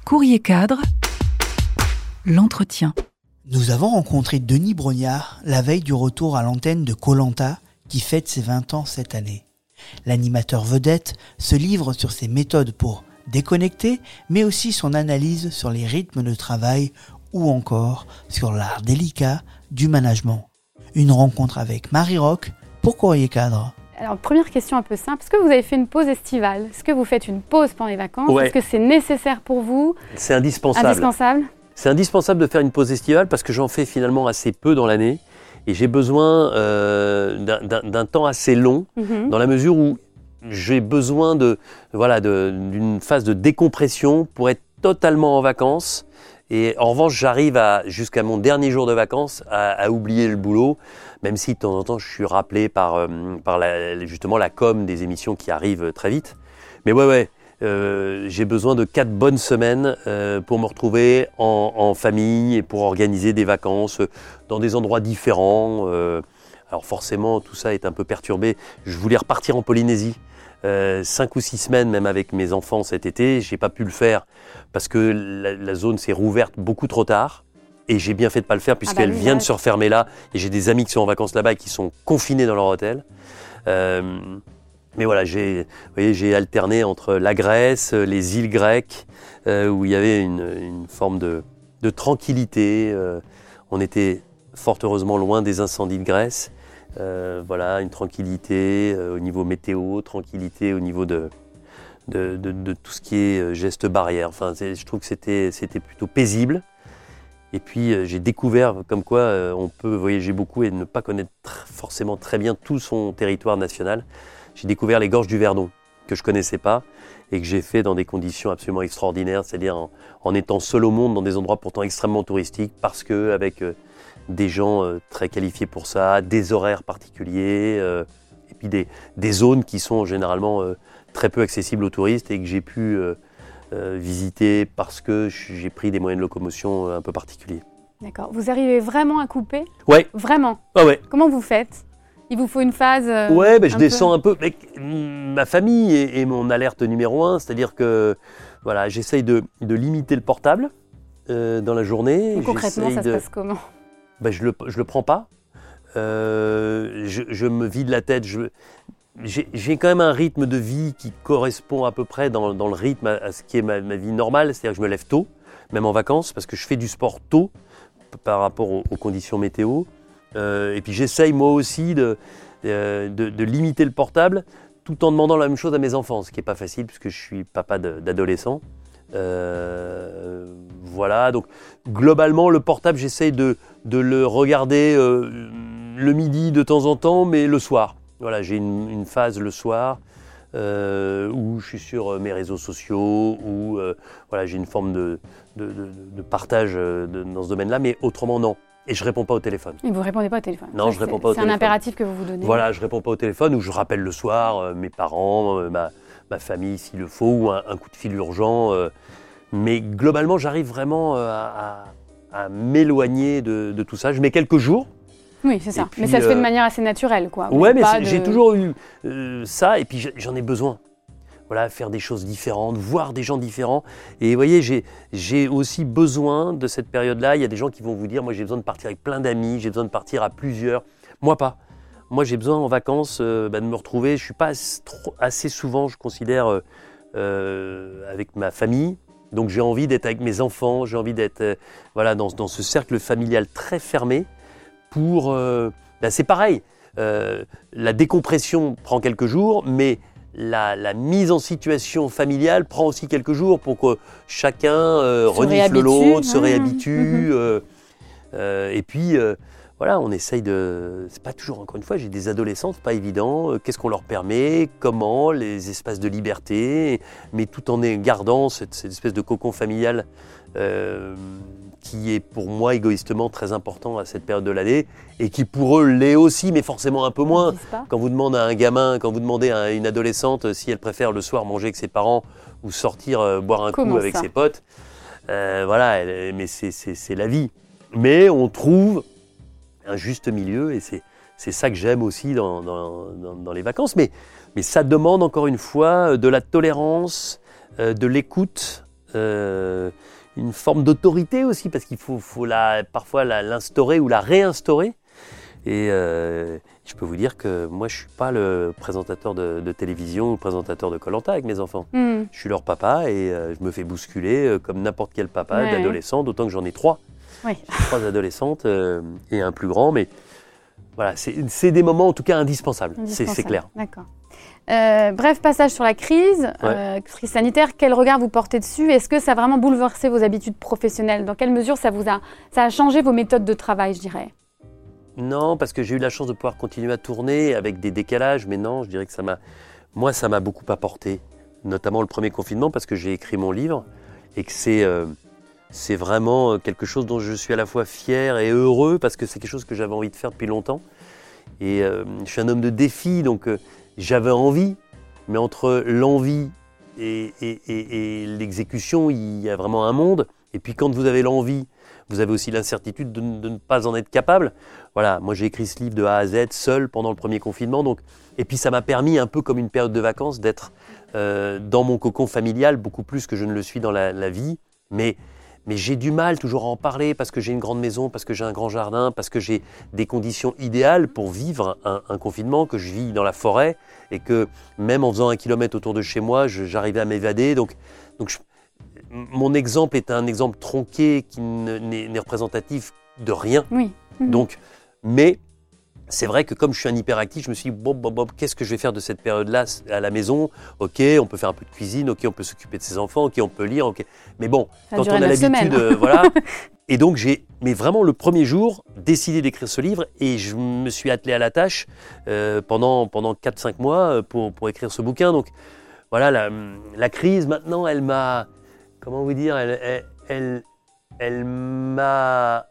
Courrier cadre, l'entretien. Nous avons rencontré Denis Brognard la veille du retour à l'antenne de Koh-Lanta qui fête ses 20 ans cette année. L'animateur vedette se livre sur ses méthodes pour déconnecter, mais aussi son analyse sur les rythmes de travail ou encore sur l'art délicat du management. Une rencontre avec Marie Roque pour Courrier cadre. Alors, première question un peu simple. Est-ce que vous avez fait une pause estivale ? Est-ce que vous faites une pause pendant les vacances ? Ouais. Est-ce que c'est nécessaire pour vous ? C'est indispensable. Indispensable ? C'est indispensable de faire une pause estivale parce que j'en fais finalement assez peu dans l'année et j'ai besoin d'un temps assez long dans la mesure où j'ai besoin d'une phase de décompression pour être totalement en vacances. Et en revanche, j'arrive jusqu'à mon dernier jour de vacances à oublier le boulot, même si de temps en temps je suis rappelé par justement la com des émissions qui arrivent très vite. Mais j'ai besoin de 4 bonnes semaines pour me retrouver en famille et pour organiser des vacances dans des endroits différents. Alors forcément, tout ça est un peu perturbé. Je voulais repartir en Polynésie. 5 ou 6 semaines même avec mes enfants cet été, j'ai pas pu le faire parce que la zone s'est rouverte beaucoup trop tard et j'ai bien fait de pas le faire puisqu'elle vient de se refermer là et j'ai des amis qui sont en vacances là-bas et qui sont confinés dans leur hôtel. Mais voilà, j'ai alterné entre la Grèce, les îles grecques où il y avait une forme de tranquillité. On était fort heureusement loin des incendies de Grèce. Une tranquillité au niveau météo, tranquillité au niveau de tout ce qui est gestes barrières. Enfin, je trouve que c'était plutôt paisible. Et puis j'ai découvert comme quoi on peut voyager beaucoup et ne pas connaître forcément très bien tout son territoire national. J'ai découvert les gorges du Verdon que je connaissais pas et que j'ai fait dans des conditions absolument extraordinaires, c'est-à-dire en étant seul au monde dans des endroits pourtant extrêmement touristiques parce que avec des gens très qualifiés pour ça, des horaires particuliers, et puis des zones qui sont généralement très peu accessibles aux touristes et que j'ai pu visiter parce que j'ai pris des moyens de locomotion un peu particuliers. D'accord. Vous arrivez vraiment à couper ? Ouais. Vraiment ? Ah ouais. Comment vous faites ? Il vous faut une phase je descends un peu. Mais, ma famille est mon alerte numéro 1, c'est-à-dire que voilà, j'essaye de limiter le portable dans la journée. Donc, concrètement, ça se passe comment ? Je le prends pas. Je me vide la tête. J'ai quand même un rythme de vie qui correspond à peu près dans le rythme à ce qui est ma vie normale. C'est-à-dire que je me lève tôt, même en vacances, parce que je fais du sport tôt par rapport aux conditions météo. Et puis j'essaye moi aussi de limiter le portable tout en demandant la même chose à mes enfants, ce qui n'est pas facile puisque je suis papa d'adolescents. Donc globalement le portable j'essaye de le regarder le midi de temps en temps, mais le soir. Voilà, j'ai une phase le soir où je suis sur mes réseaux sociaux, où j'ai une forme de partage dans ce domaine-là, mais autrement non. Et je ne réponds pas au téléphone. Et vous ne répondez pas au téléphone ? Non, je ne réponds pas au téléphone. C'est un impératif que vous vous donnez ? Voilà, je ne réponds pas au téléphone ou je rappelle le soir mes parents, ma famille s'il le faut, ou un coup de fil urgent. Mais globalement, j'arrive vraiment à m'éloigner de tout ça. Je mets quelques jours. Oui, c'est ça. Puis, mais ça se fait de manière assez naturelle, quoi. Ouais, mais j'ai toujours eu ça et puis j'en ai besoin. Voilà, faire des choses différentes, voir des gens différents. Et vous voyez, j'ai aussi besoin de cette période-là. Il y a des gens qui vont vous dire, moi j'ai besoin de partir avec plein d'amis, j'ai besoin de partir à plusieurs. Moi pas. Moi j'ai besoin en vacances de me retrouver. Je ne suis pas assez souvent, je considère, avec ma famille. Donc j'ai envie d'être avec mes enfants, j'ai envie d'être dans ce cercle familial très fermé. C'est pareil, la décompression prend quelques jours, mais la mise en situation familiale prend aussi quelques jours pour que chacun renifle l'autre, se réhabitue. Et puis, on essaye de... C'est pas toujours, encore une fois, j'ai des adolescents, c'est pas évident. Qu'est-ce qu'on leur permet ? Comment ? Les espaces de liberté, mais tout en gardant cette espèce de cocon familial qui est pour moi égoïstement très important à cette période de l'année et qui pour eux l'est aussi, mais forcément un peu moins. Quand vous demandez à un gamin, quand vous demandez à une adolescente si elle préfère le soir manger avec ses parents ou sortir boire un coup avec ses potes, mais c'est la vie. Mais on trouve un juste milieu et c'est ça que j'aime aussi dans les vacances. Mais ça demande encore une fois de la tolérance, de l'écoute, une forme d'autorité aussi, parce qu'il faut parfois l'instaurer ou la réinstaurer. Et je peux vous dire que moi, je ne suis pas le présentateur de télévision ou le présentateur de Koh-Lanta avec mes enfants. Je suis leur papa et je me fais bousculer comme n'importe quel papa d'adolescent, d'autant que j'en ai 3. Oui. 3 adolescentes et un plus grand, mais voilà, c'est des moments en tout cas indispensables. C'est clair. D'accord. Bref passage sur la crise sanitaire. Quel regard vous portez dessus? Est-ce que ça a vraiment bouleversé vos habitudes professionnelles? Dans quelle mesure ça a changé vos méthodes de travail, je dirais? Non, parce que j'ai eu la chance de pouvoir continuer à tourner avec des décalages, mais non, je dirais que ça m'a beaucoup apporté, notamment le premier confinement, parce que j'ai écrit mon livre et que c'est vraiment quelque chose dont je suis à la fois fier et heureux, parce que c'est quelque chose que j'avais envie de faire depuis longtemps. Et je suis un homme de défi, donc j'avais envie, mais entre l'envie et l'exécution, il y a vraiment un monde. Et puis quand vous avez l'envie, vous avez aussi l'incertitude de ne pas en être capable. Voilà, moi j'ai écrit ce livre de A à Z seul pendant le premier confinement. Donc, et puis ça m'a permis, un peu comme une période de vacances, d'être dans mon cocon familial, beaucoup plus que je ne le suis dans la vie. Mais j'ai du mal toujours à en parler parce que j'ai une grande maison, parce que j'ai un grand jardin, parce que j'ai des conditions idéales pour vivre un confinement, que je vis dans la forêt et que même en faisant 1 kilomètre autour de chez moi, j'arrivais à m'évader. Donc mon exemple est un exemple tronqué qui n'est représentatif de rien. Oui. Donc, mais c'est vrai que comme je suis un hyperactif, je me suis dit, qu'est-ce que je vais faire de cette période-là à la maison? Ok, on peut faire un peu de cuisine, ok, on peut s'occuper de ses enfants, ok, on peut lire, ok. Mais bon, quand on a l'habitude, voilà. Et donc mais vraiment le premier jour, décidé d'écrire ce livre et je me suis attelé à la tâche pendant 4-5 mois pour écrire ce bouquin. Donc voilà, la crise maintenant, elle m'a, comment vous dire, elle m'a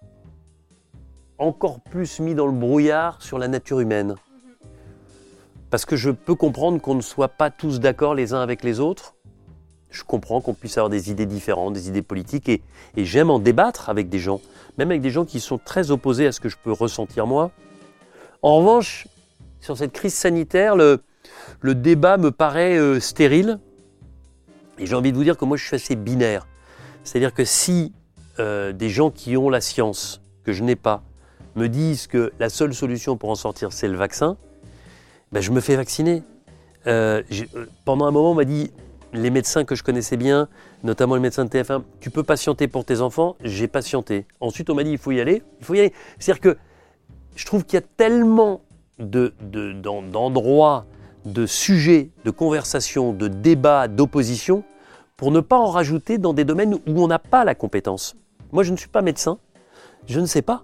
encore plus mis dans le brouillard sur la nature humaine. Parce que je peux comprendre qu'on ne soit pas tous d'accord les uns avec les autres. Je comprends qu'on puisse avoir des idées différentes, des idées politiques, et j'aime en débattre avec des gens, même avec des gens qui sont très opposés à ce que je peux ressentir moi. En revanche, sur cette crise sanitaire, le débat me paraît stérile, et j'ai envie de vous dire que moi je suis assez binaire. C'est-à-dire que si des gens qui ont la science, que je n'ai pas, me disent que la seule solution pour en sortir, c'est le vaccin, ben je me fais vacciner. Pendant un moment, on m'a dit, les médecins que je connaissais bien, notamment le médecin de TF1, tu peux patienter pour tes enfants, j'ai patienté. Ensuite, on m'a dit, il faut y aller. C'est-à-dire que je trouve qu'il y a tellement d'endroits, de sujets, de conversations, de débats, d'opposition, pour ne pas en rajouter dans des domaines où on n'a pas la compétence. Moi, je ne suis pas médecin, je ne sais pas.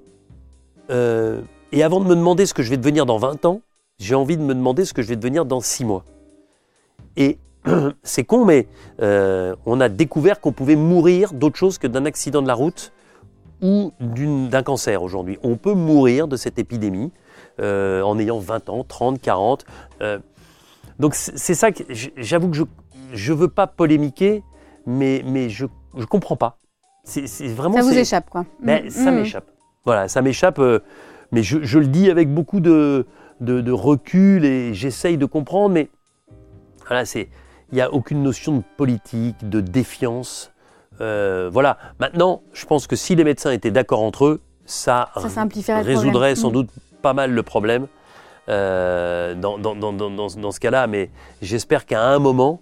Et avant de me demander ce que je vais devenir dans 20 ans, j'ai envie de me demander ce que je vais devenir dans 6 mois. Et c'est con, mais on a découvert qu'on pouvait mourir d'autre chose que d'un accident de la route ou d'un cancer aujourd'hui. On peut mourir de cette épidémie en ayant 20 ans, 30, 40. Donc c'est ça que j'avoue que je veux pas polémiquer, mais je comprends pas. C'est vraiment, ça vous échappe, quoi. Ça m'échappe. Voilà, ça m'échappe, mais je le dis avec beaucoup de recul et j'essaye de comprendre, mais voilà, il n'y a aucune notion de politique, de défiance. Voilà, maintenant, je pense que si les médecins étaient d'accord entre eux, ça résoudrait sans doute pas mal le problème dans ce cas-là, mais j'espère qu'à un moment,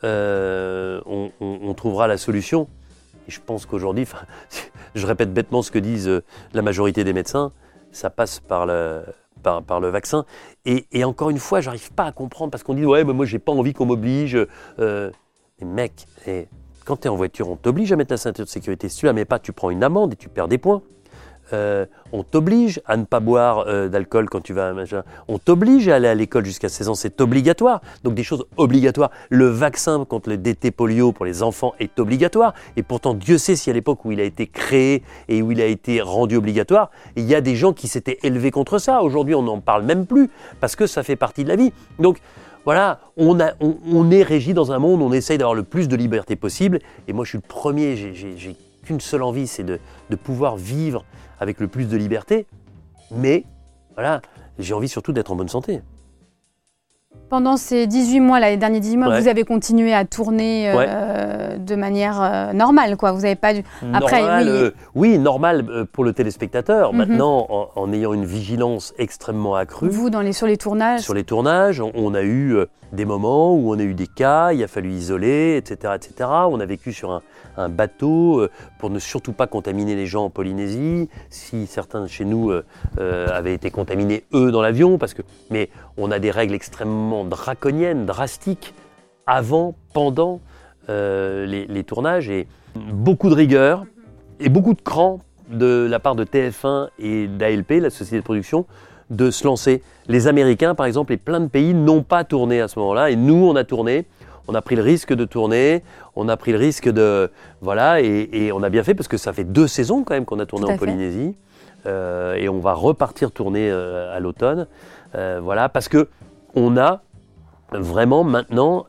on trouvera la solution. Et je pense qu'aujourd'hui, je répète bêtement ce que disent la majorité des médecins, ça passe par le vaccin. Et encore une fois, je n'arrive pas à comprendre parce qu'on dit « ouais, mais moi, j'ai pas envie qu'on m'oblige. » Mais mec, quand tu es en voiture, on t'oblige à mettre la ceinture de sécurité. Si tu la mets pas, tu prends une amende et tu perds des points. On t'oblige à ne pas boire d'alcool quand tu vas à machin. On t'oblige à aller à l'école jusqu'à 16 ans, c'est obligatoire. Donc des choses obligatoires. Le vaccin contre le DT polio pour les enfants est obligatoire. Et pourtant, Dieu sait si à l'époque où il a été créé et où il a été rendu obligatoire, il y a des gens qui s'étaient élevés contre ça. Aujourd'hui, on n'en parle même plus parce que ça fait partie de la vie. Donc voilà, on est régi dans un monde où on essaye d'avoir le plus de liberté possible. Et moi, je suis le premier, j'ai qu'une seule envie, c'est de pouvoir vivre avec le plus de liberté, mais voilà, j'ai envie surtout d'être en bonne santé. Pendant ces 18 mois, les derniers 18 mois, Ouais. vous avez continué à tourner de manière normale, quoi. Vous n'avez pas dû... Après, Normal, oui, normal pour le téléspectateur. Mhm. Maintenant, en ayant une vigilance extrêmement accrue. vous, sur les tournages. Sur les tournages, on a eu des moments où on a eu des cas, il a fallu isoler, etc. etc. On a vécu sur un bateau pour ne surtout pas contaminer les gens en Polynésie. Si certains de chez nous avaient été contaminés, eux, dans l'avion, mais on a des règles extrêmement draconiennes, drastiques, avant, pendant les tournages, et beaucoup de rigueur et beaucoup de cran de la part de TF1 et d'ALP, la société de production, de se lancer. Les Américains, par exemple, et plein de pays n'ont pas tourné à ce moment-là, et nous, on a tourné. On a pris le risque de tourner, on a pris le risque de... Voilà, et on a bien fait, parce que ça fait 2 saisons quand même qu'on a tourné en Polynésie, et on va repartir tourner à l'automne. Voilà, parce qu'on a vraiment maintenant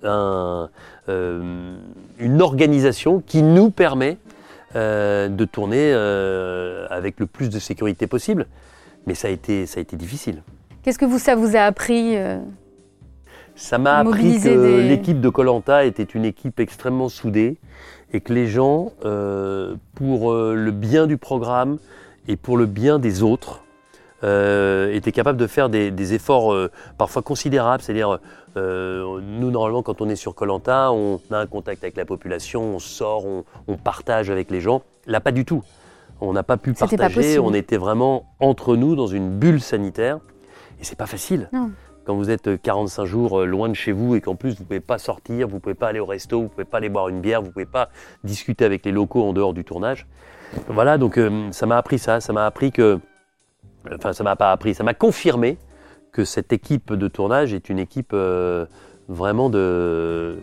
une organisation qui nous permet de tourner avec le plus de sécurité possible. Mais ça a été difficile. Qu'est-ce que ça vous a appris Ça m'a appris que l'équipe de Koh-Lanta était une équipe extrêmement soudée, et que les gens, pour le bien du programme et pour le bien des autres, étaient capables de faire des efforts parfois considérables. C'est-à-dire, nous, normalement, quand on est sur Koh-Lanta, on a un contact avec la population, on sort, on partage avec les gens. Là, pas du tout. On n'a pas pu partager, on était vraiment entre nous dans une bulle sanitaire. Et c'est pas facile. Non. Quand vous êtes 45 jours loin de chez vous, et qu'en plus vous ne pouvez pas sortir, vous ne pouvez pas aller au resto, vous ne pouvez pas aller boire une bière, vous ne pouvez pas discuter avec les locaux en dehors du tournage. Voilà, donc ça m'a appris ça. Ça m'a appris que... Enfin, ça m'a pas appris, ça m'a confirmé que cette équipe de tournage est une équipe vraiment de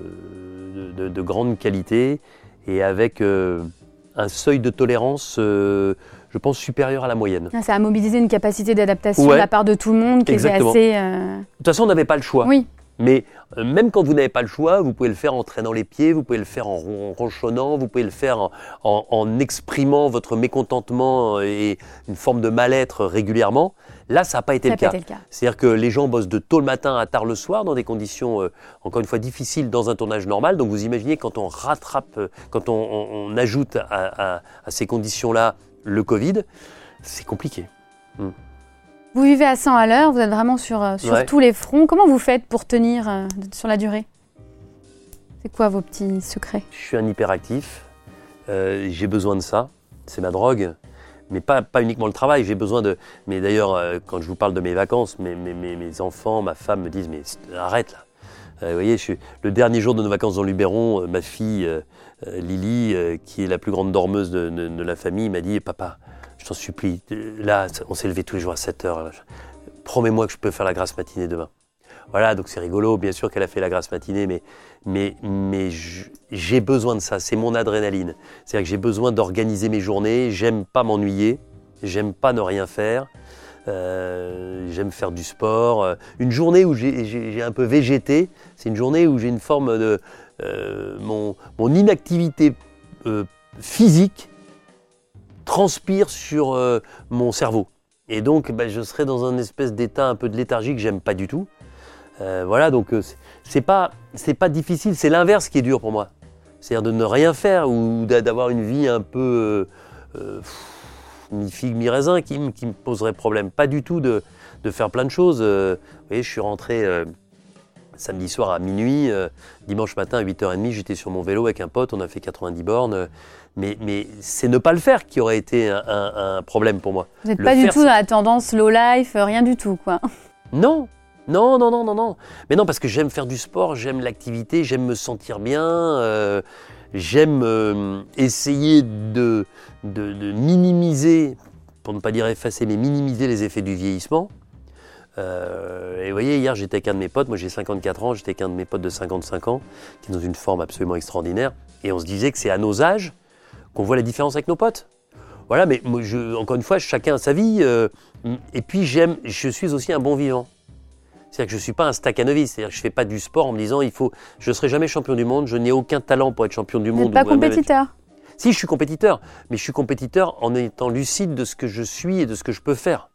grande qualité, et avec un seuil de tolérance, je pense, supérieur à la moyenne. Ça a mobilisé une capacité d'adaptation de la part de tout le monde qui était assez... De toute façon, on n'avait pas le choix. Oui. Mais même quand vous n'avez pas le choix, vous pouvez le faire en traînant les pieds, vous pouvez le faire en ronchonnant, vous pouvez le faire en exprimant votre mécontentement et une forme de mal-être régulièrement. Là, ça n'a pas été le cas. C'est-à-dire que les gens bossent de tôt le matin à tard le soir dans des conditions, encore une fois, difficiles dans un tournage normal. Donc vous imaginez, quand on rattrape, quand on ajoute à ces conditions-là le Covid, c'est compliqué. Vous vivez à 100 à l'heure, vous êtes vraiment sur tous les fronts. Comment vous faites pour tenir sur la durée ? C'est quoi vos petits secrets ? Je suis un hyperactif, j'ai besoin de ça, c'est ma drogue, mais pas uniquement le travail, j'ai besoin de... Mais d'ailleurs, quand je vous parle de mes vacances, mes enfants, ma femme me disent « mais arrête là ». Vous voyez, le dernier jour de nos vacances dans Luberon, ma fille Lily, qui est la plus grande dormeuse de la famille, m'a dit « Papa, je t'en supplie, là, on s'est levé tous les jours à 7 heures. Là. Promets-moi que je peux faire la grasse matinée demain. » Voilà, donc c'est rigolo, bien sûr qu'elle a fait la grasse matinée, mais j'ai besoin de ça, c'est mon adrénaline. C'est-à-dire que j'ai besoin d'organiser mes journées, j'aime pas m'ennuyer, j'aime pas ne rien faire, j'aime faire du sport. Une journée où j'ai un peu végété, c'est une journée où j'ai une forme de... mon inactivité physique transpire sur mon cerveau. Et donc, je serai dans un espèce d'état un peu de léthargie que j'aime pas du tout. Voilà, donc c'est pas difficile, c'est l'inverse qui est dur pour moi. C'est-à-dire de ne rien faire ou d'avoir une vie un peu mi-figue, mi-raisin qui me poserait problème. Pas du tout de faire plein de choses. Vous voyez, je suis rentré samedi soir à minuit, dimanche matin à 8h30, j'étais sur mon vélo avec un pote, on a fait 90 bornes. Mais c'est ne pas le faire qui aurait été un problème pour moi. Vous n'êtes pas du tout dans la tendance low life, rien du tout, quoi. Non. Mais non, parce que j'aime faire du sport, j'aime l'activité, j'aime me sentir bien, j'aime essayer de minimiser, pour ne pas dire effacer, mais minimiser les effets du vieillissement. Et vous voyez, hier j'étais avec un de mes potes, moi j'ai 54 ans, j'étais avec un de mes potes de 55 ans, qui est dans une forme absolument extraordinaire, et on se disait que c'est à nos âges qu'on voit la différence avec nos potes. Voilà, mais moi, encore une fois, chacun a sa vie, et puis je suis aussi un bon vivant. C'est-à-dire que je ne suis pas un Stakhanovich, c'est-à-dire que je ne fais pas du sport en me disant je ne serai jamais champion du monde, je n'ai aucun talent pour être champion du monde. Vous n'êtes pas compétiteur ? Si, je suis compétiteur, mais je suis compétiteur en étant lucide de ce que je suis et de ce que je peux faire.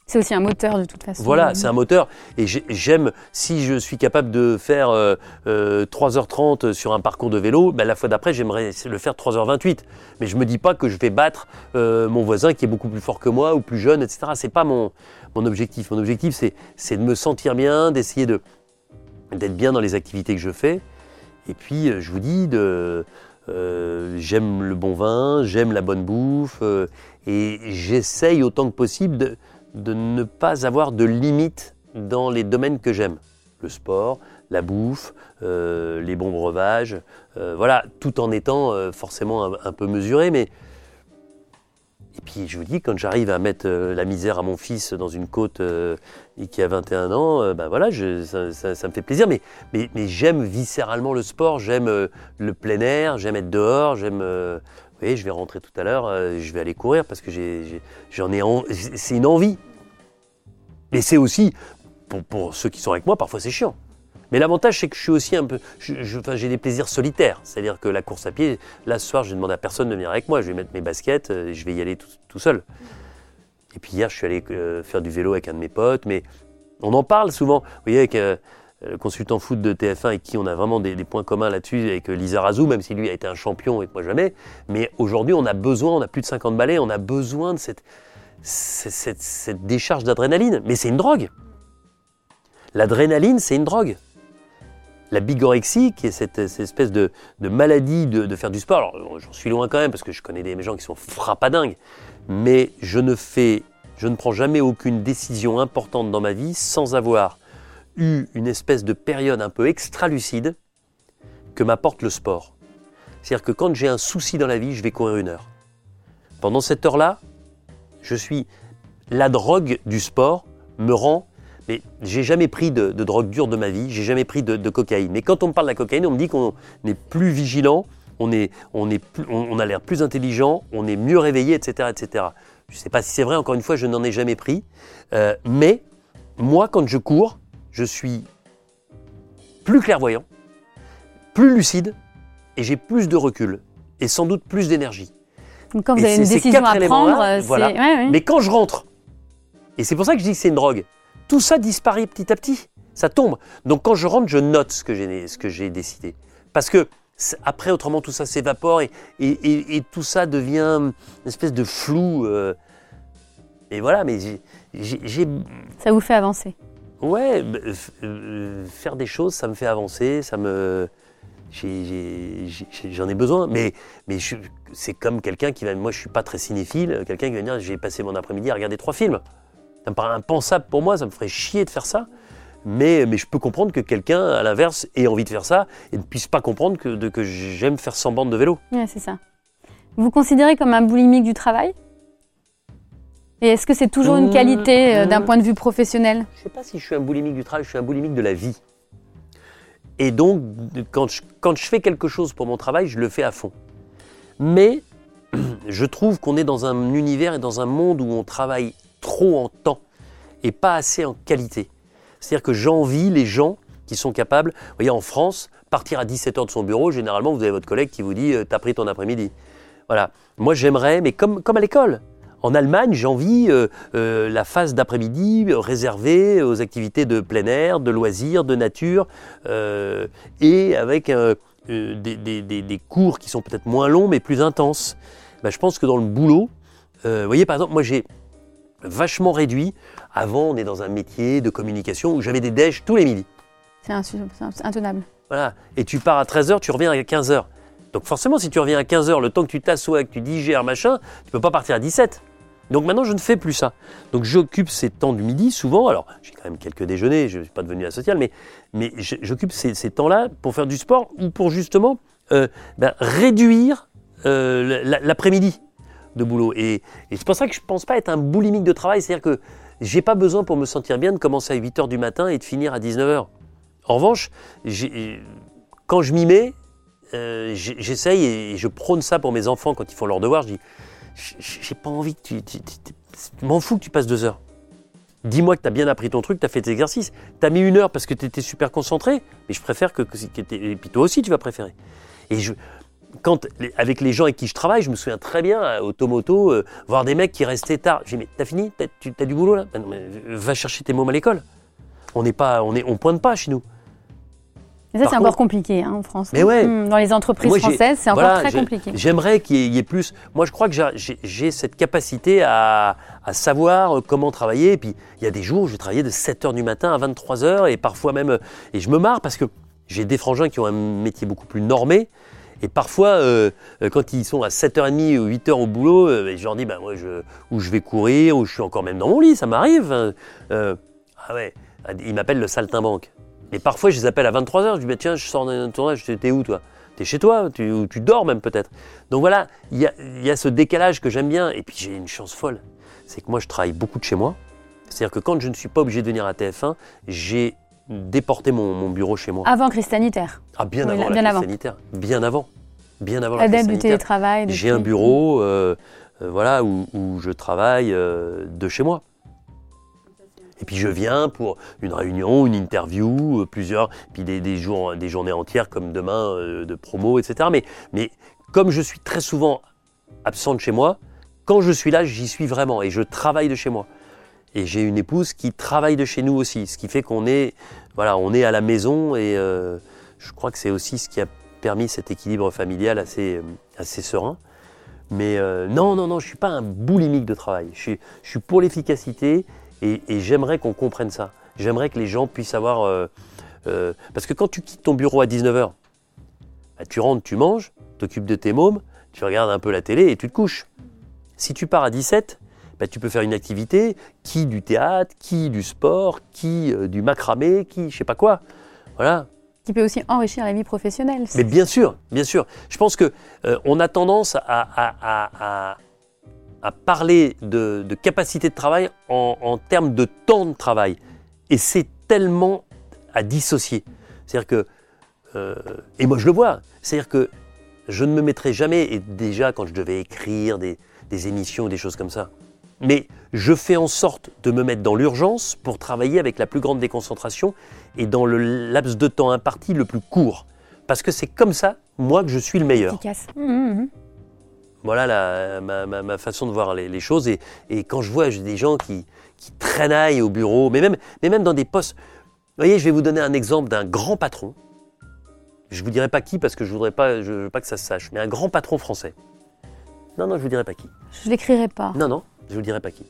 C'est aussi un moteur de toute façon. Voilà, c'est un moteur. Et j'aime, si je suis capable de faire 3h30 sur un parcours de vélo, la fois d'après, j'aimerais le faire 3h28. Mais je ne me dis pas que je vais battre mon voisin qui est beaucoup plus fort que moi ou plus jeune, etc. Ce n'est pas mon objectif. Mon objectif, c'est de me sentir bien, d'essayer d'être bien dans les activités que je fais. Et puis, je vous dis, j'aime le bon vin, j'aime la bonne bouffe. Et j'essaye autant que possible de ne pas avoir de limites dans les domaines que j'aime. Le sport, la bouffe, les bons breuvages, voilà, tout en étant forcément un peu mesuré. Mais... Et puis je vous dis, quand j'arrive à mettre la misère à mon fils dans une côte qui a 21 ans, voilà, ça me fait plaisir. Mais j'aime viscéralement le sport, j'aime le plein air, j'aime être dehors, j'aime... Vous voyez, je vais rentrer tout à l'heure, je vais aller courir parce que c'est une envie. Et c'est aussi, pour ceux qui sont avec moi, parfois c'est chiant. Mais l'avantage, c'est que je suis aussi un peu... j'ai des plaisirs solitaires. C'est-à-dire que la course à pied, là, ce soir, je ne demande à personne de venir avec moi. Je vais mettre mes baskets, je vais y aller tout seul. Et puis hier, je suis allé faire du vélo avec un de mes potes. Mais on en parle souvent. Vous voyez, avec... le consultant foot de TF1 avec qui on a vraiment des points communs là-dessus, avec Lizarazu, même si lui a été un champion et que moi jamais. Mais aujourd'hui, on a plus de 50 balais, on a besoin de cette décharge d'adrénaline. Mais c'est une drogue. L'adrénaline, c'est une drogue. La bigorexie, qui est cette espèce de maladie de faire du sport, alors j'en suis loin quand même parce que je connais des gens qui sont frappadingues, mais je ne prends jamais aucune décision importante dans ma vie sans avoir eu une espèce de période un peu extra-lucide que m'apporte le sport. C'est-à-dire que quand j'ai un souci dans la vie, je vais courir 1 heure. Pendant cette heure-là, la drogue du sport me rend... Mais j'ai jamais pris de drogue dure de ma vie, j'ai jamais pris de cocaïne. Mais quand on me parle de la cocaïne, on me dit qu'on est plus vigilant, on a l'air plus intelligent, on est mieux réveillé, etc., etc. Je ne sais pas si c'est vrai, encore une fois, je n'en ai jamais pris. Mais moi, quand je cours, je suis plus clairvoyant, plus lucide et j'ai plus de recul et sans doute plus d'énergie. Donc quand vous avez une décision à prendre, voilà. Ouais. Mais quand je rentre, et c'est pour ça que je dis que c'est une drogue, tout ça disparaît petit à petit, ça tombe. Donc quand je rentre, je note ce que j'ai décidé. Parce que après, autrement, tout ça s'évapore et tout ça devient une espèce de flou. Et voilà, mais ça vous fait avancer. Ouais, faire des choses, ça me fait avancer, j'en ai besoin. Mais c'est comme quelqu'un qui va... Moi, je ne suis pas très cinéphile. Quelqu'un qui va dire, j'ai passé mon après-midi à regarder 3 films. Ça me paraît impensable pour moi, ça me ferait chier de faire ça. Mais je peux comprendre que quelqu'un, à l'inverse, ait envie de faire ça et ne puisse pas comprendre que j'aime faire 100 bandes de vélo. Ouais, c'est ça. Vous vous considérez comme un boulimique du travail ? Et est-ce que c'est toujours une qualité d'un point de vue professionnel ? Je ne sais pas si je suis un boulimique du travail, je suis un boulimique de la vie. Et donc, quand je fais quelque chose pour mon travail, je le fais à fond. Mais je trouve qu'on est dans un univers et dans un monde où on travaille trop en temps et pas assez en qualité. C'est-à-dire que j'envie les gens qui sont capables, vous voyez, en France, partir à 17h de son bureau, généralement, vous avez votre collègue qui vous dit « t'as pris ton après-midi ». Voilà. Moi, j'aimerais, mais comme à l'école. En Allemagne, j'envie la phase d'après-midi réservée aux activités de plein air, de loisirs, de nature, et avec des cours qui sont peut-être moins longs, mais plus intenses. Je pense que dans le boulot, vous voyez, par exemple, moi, j'ai vachement réduit. Avant, on est dans un métier de communication où j'avais des déj tous les midis. C'est intenable. Voilà. Et tu pars à 13h, tu reviens à 15h. Donc forcément, si tu reviens à 15h, le temps que tu t'assois, que tu digères, machin, tu ne peux pas partir à 17. Donc maintenant, je ne fais plus ça. Donc j'occupe ces temps du midi, souvent. Alors, j'ai quand même quelques déjeuners, je ne suis pas devenu asocial, mais j'occupe ces temps-là pour faire du sport ou pour justement réduire l'après-midi de boulot. Et c'est pour ça que je ne pense pas être un boulimique de travail. C'est-à-dire que je n'ai pas besoin pour me sentir bien de commencer à 8h du matin et de finir à 19h. En revanche, quand je m'y mets, j'essaye et je prône ça pour mes enfants quand ils font leurs devoirs. Je dis, j'ai pas envie que je m'en fous que tu passes 2 heures. Dis-moi que tu as bien appris ton truc, tu as fait tes exercices. Tu as mis 1 heure parce que tu étais super concentré, mais je préfère et puis toi aussi tu vas préférer. Et avec les gens avec qui je travaille, je me souviens très bien, au Tomoto, voir des mecs qui restaient tard. J'ai dit, mais t'as fini? T'as du boulot là? Ben non, mais va chercher tes mômes à l'école. On pointe pas chez nous. Et ça, c'est encore compliqué en France. Mais ouais. Dans les entreprises françaises, c'est encore très compliqué. J'aimerais qu'il y ait plus. Moi, je crois que j'ai cette capacité à savoir comment travailler. Et puis, il y a des jours où je vais travailler de 7h du matin à 23h et parfois même. Et je me marre parce que j'ai des frangins qui ont un métier beaucoup plus normé. Et parfois, quand ils sont à 7h30 ou 8h au boulot, je leur dis, moi, ou je vais courir, ou je suis encore même dans mon lit, ça m'arrive. Ah ouais, ils m'appellent le saltimbanque. Et parfois, je les appelle à 23h, je dis, tiens, je sors d'un tournage, t'es où toi? T'es chez toi, ou tu dors même peut-être. Donc voilà, il y a ce décalage que j'aime bien. Et puis j'ai une chance folle, c'est que moi, je travaille beaucoup de chez moi. C'est-à-dire que quand je ne suis pas obligé de venir à TF1, j'ai déporté mon bureau chez moi. Avant crise sanitaire. Ah, bien avant la crise sanitaire. Bien avant. Bien avant la crise Adepte sanitaire. du télétravail. J'ai un bureau voilà, où je travaille de chez moi. Et puis je viens pour une réunion, une interview, plusieurs, puis des journées entières comme demain de promo, etc. Mais comme je suis très souvent absent de chez moi, quand je suis là, j'y suis vraiment et je travaille de chez moi. Et j'ai une épouse qui travaille de chez nous aussi, ce qui fait qu'on est à la maison et je crois que c'est aussi ce qui a permis cet équilibre familial assez serein. Mais non, je ne suis pas un boulimique de travail. Je suis pour l'efficacité. Et j'aimerais qu'on comprenne ça. J'aimerais que les gens puissent avoir... parce que quand tu quittes ton bureau à 19h, tu rentres, tu manges, t'occupes de tes mômes, tu regardes un peu la télé et tu te couches. Si tu pars à 17, tu peux faire une activité, qui du théâtre, qui du sport, qui du macramé, qui je sais pas quoi. Voilà. Qui peut aussi enrichir la vie professionnelle. Mais bien sûr, bien sûr. Je pense qu'on a tendance à parler de capacité de travail en termes de temps de travail. Et c'est tellement à dissocier. C'est-à-dire que, et moi je le vois, c'est-à-dire que je ne me mettrai jamais, et déjà quand je devais écrire des émissions ou des choses comme ça, mais je fais en sorte de me mettre dans l'urgence pour travailler avec la plus grande déconcentration et dans le laps de temps imparti le plus court. Parce que c'est comme ça, moi, que je suis le meilleur. Efficace. Voilà ma façon de voir les choses. Et quand je vois des gens qui traînaillent au bureau, mais même dans des postes... Vous voyez, je vais vous donner un exemple d'un grand patron. Je ne vous dirai pas qui, parce que je ne veux pas que ça se sache. Mais un grand patron français. Non, je ne vous dirai pas qui. Je ne l'écrirai pas. Non, je ne vous dirai pas qui.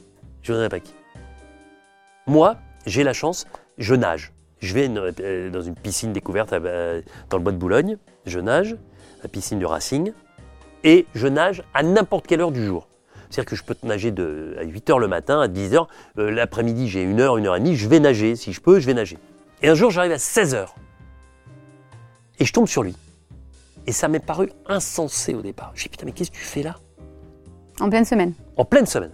Moi, j'ai la chance, je nage. Je vais dans une piscine découverte dans le bois de Boulogne. Je nage, la piscine du Racing. Et je nage à n'importe quelle heure du jour. C'est-à-dire que je peux nager à 8h le matin, à 10h. L'après-midi, j'ai 1h, 1h30. Je vais nager. Si je peux, je vais nager. Et un jour, j'arrive à 16h. Et je tombe sur lui. Et ça m'est paru insensé au départ. Je dis, putain, mais qu'est-ce que tu fais là? En pleine semaine. En pleine semaine.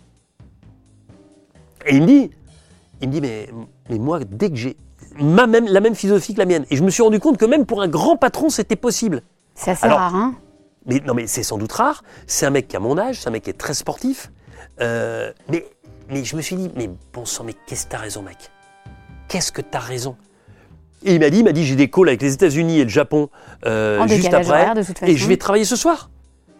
Et il me dit, mais moi, dès que j'ai la même philosophie que la mienne. Et je me suis rendu compte que même pour un grand patron, c'était possible. C'est assez rare, hein? Mais c'est sans doute rare. C'est un mec qui a mon âge, c'est un mec qui est très sportif. Mais je me suis dit, mais bon sang, mais qu'est-ce que t'as raison, mec? Qu'est-ce que t'as raison? Et il m'a dit, j'ai des calls avec les États-Unis et le Japon juste après, horaire, de toute façon. Et je vais travailler ce soir.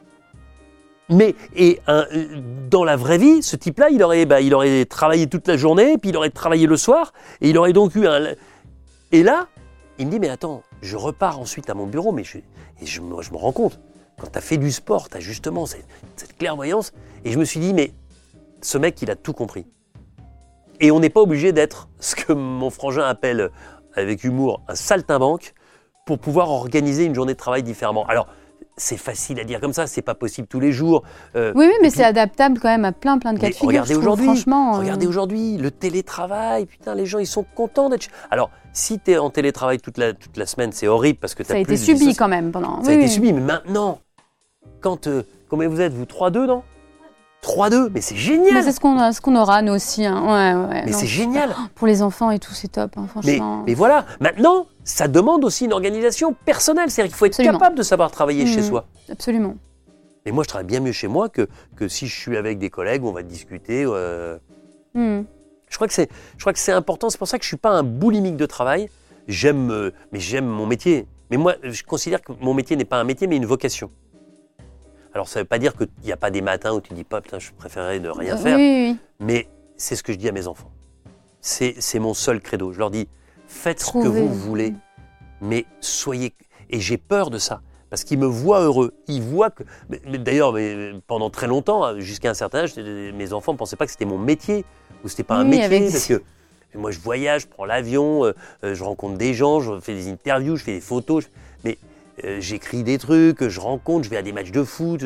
Dans la vraie vie, ce type-là, il aurait travaillé toute la journée, puis il aurait travaillé le soir, et il aurait donc eu un... Et là, il me dit, mais attends, je repars ensuite à mon bureau, mais je me rends compte, quand tu as fait du sport, tu as justement cette clairvoyance, et je me suis dit, mais ce mec, il a tout compris. Et on n'est pas obligé d'être ce que mon frangin appelle, avec humour, un saltimbanque, pour pouvoir organiser une journée de travail différemment. Alors, c'est facile à dire comme ça, c'est pas possible tous les jours. Oui, mais c'est adaptable quand même à plein de cas de figure. Regardez aujourd'hui, le télétravail, putain, les gens ils sont contents d'être... Alors, si tu es en télétravail toute la semaine, c'est horrible parce que tu as plus de... Ça a été subi quand même pendant... Ça a été subi, mais maintenant, quand... combien vous êtes, vous? 3-2, non? 3-2, mais c'est génial! Mais c'est ce qu'on aura, nous aussi. Hein. Ouais, mais c'est génial! Pour les enfants et tout, c'est top, hein, franchement. Mais voilà, maintenant, ça demande aussi une organisation personnelle. C'est-à-dire qu'il faut être capable de savoir travailler chez soi. Absolument. Et moi, je travaille bien mieux chez moi que si je suis avec des collègues où on va discuter. Je crois que c'est important. C'est pour ça que je ne suis pas un boulimique de travail. Mais j'aime mon métier. Mais moi, je considère que mon métier n'est pas un métier, mais une vocation. Alors, ça ne veut pas dire qu'il n'y a pas des matins où tu dis pas, putain, je préférerais ne rien faire. Oui. Mais c'est ce que je dis à mes enfants. C'est mon seul credo. Je leur dis, faites ce que vous voulez, mais soyez... Et j'ai peur de ça, parce qu'ils me voient heureux. Ils voient que... D'ailleurs, pendant très longtemps, jusqu'à un certain âge, mes enfants ne pensaient pas que c'était mon métier, ou c'était pas un métier, parce que moi, je voyage, je prends l'avion, je rencontre des gens, je fais des interviews, je fais des photos, mais j'écris des trucs, je rencontre, je vais à des matchs de foot.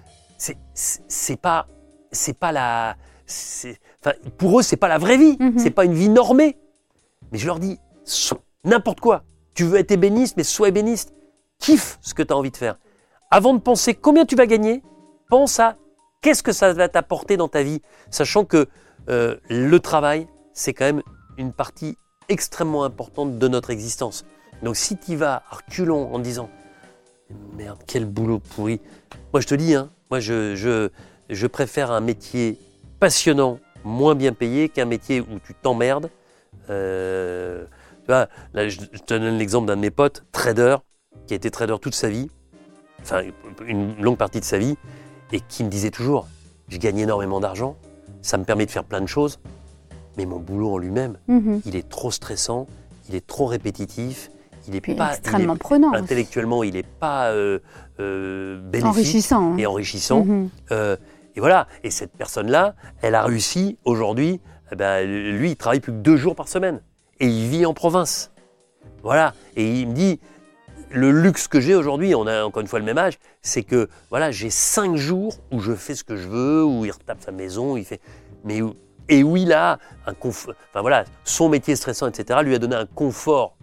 C'est pas la... Enfin, pour eux, c'est pas la vraie vie, c'est pas une vie normée. Mais je leur dis, n'importe quoi. Tu veux être ébéniste, mais sois ébéniste. Kiffe ce que tu as envie de faire. Avant de penser combien tu vas gagner, pense à qu'est-ce que ça va t'apporter dans ta vie, sachant que le travail, c'est quand même une partie extrêmement importante de notre existence. Donc si tu y vas à reculons en disant « Merde, quel boulot pourri !» Moi, je te dis, moi, je préfère un métier passionnant, moins bien payé, qu'un métier où tu t'emmerdes. Tu vois, là, je te donne l'exemple d'un de mes potes, trader, qui a été trader toute sa vie, enfin une longue partie de sa vie, et qui me disait toujours, je gagne énormément d'argent, ça me permet de faire plein de choses, mais mon boulot en lui-même, il est trop stressant, il est trop répétitif, il est pas extrêmement prenant. Intellectuellement, il n'est pas bénéfique enrichissant. Et enrichissant. Et voilà. Et cette personne-là, elle a réussi aujourd'hui. Lui, il travaille plus que 2 jours par semaine. Et il vit en province. Voilà. Et il me dit, le luxe que j'ai aujourd'hui, on a encore une fois le même âge, c'est que voilà, j'ai 5 jours où je fais ce que je veux, où il retape sa maison, il fait... Et où il a un confort... Enfin voilà, son métier stressant, etc., lui a donné un confort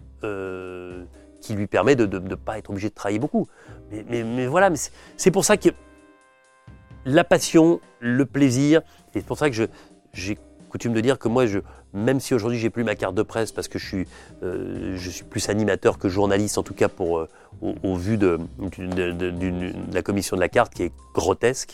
qui lui permet de ne pas être obligé de travailler beaucoup. Mais voilà, mais c'est pour ça que la passion, le plaisir, et c'est pour ça que j'ai coutume de dire que moi, même si aujourd'hui j'ai plus ma carte de presse parce que je suis plus animateur que journaliste, en tout cas au vu de la commission de la carte qui est grotesque,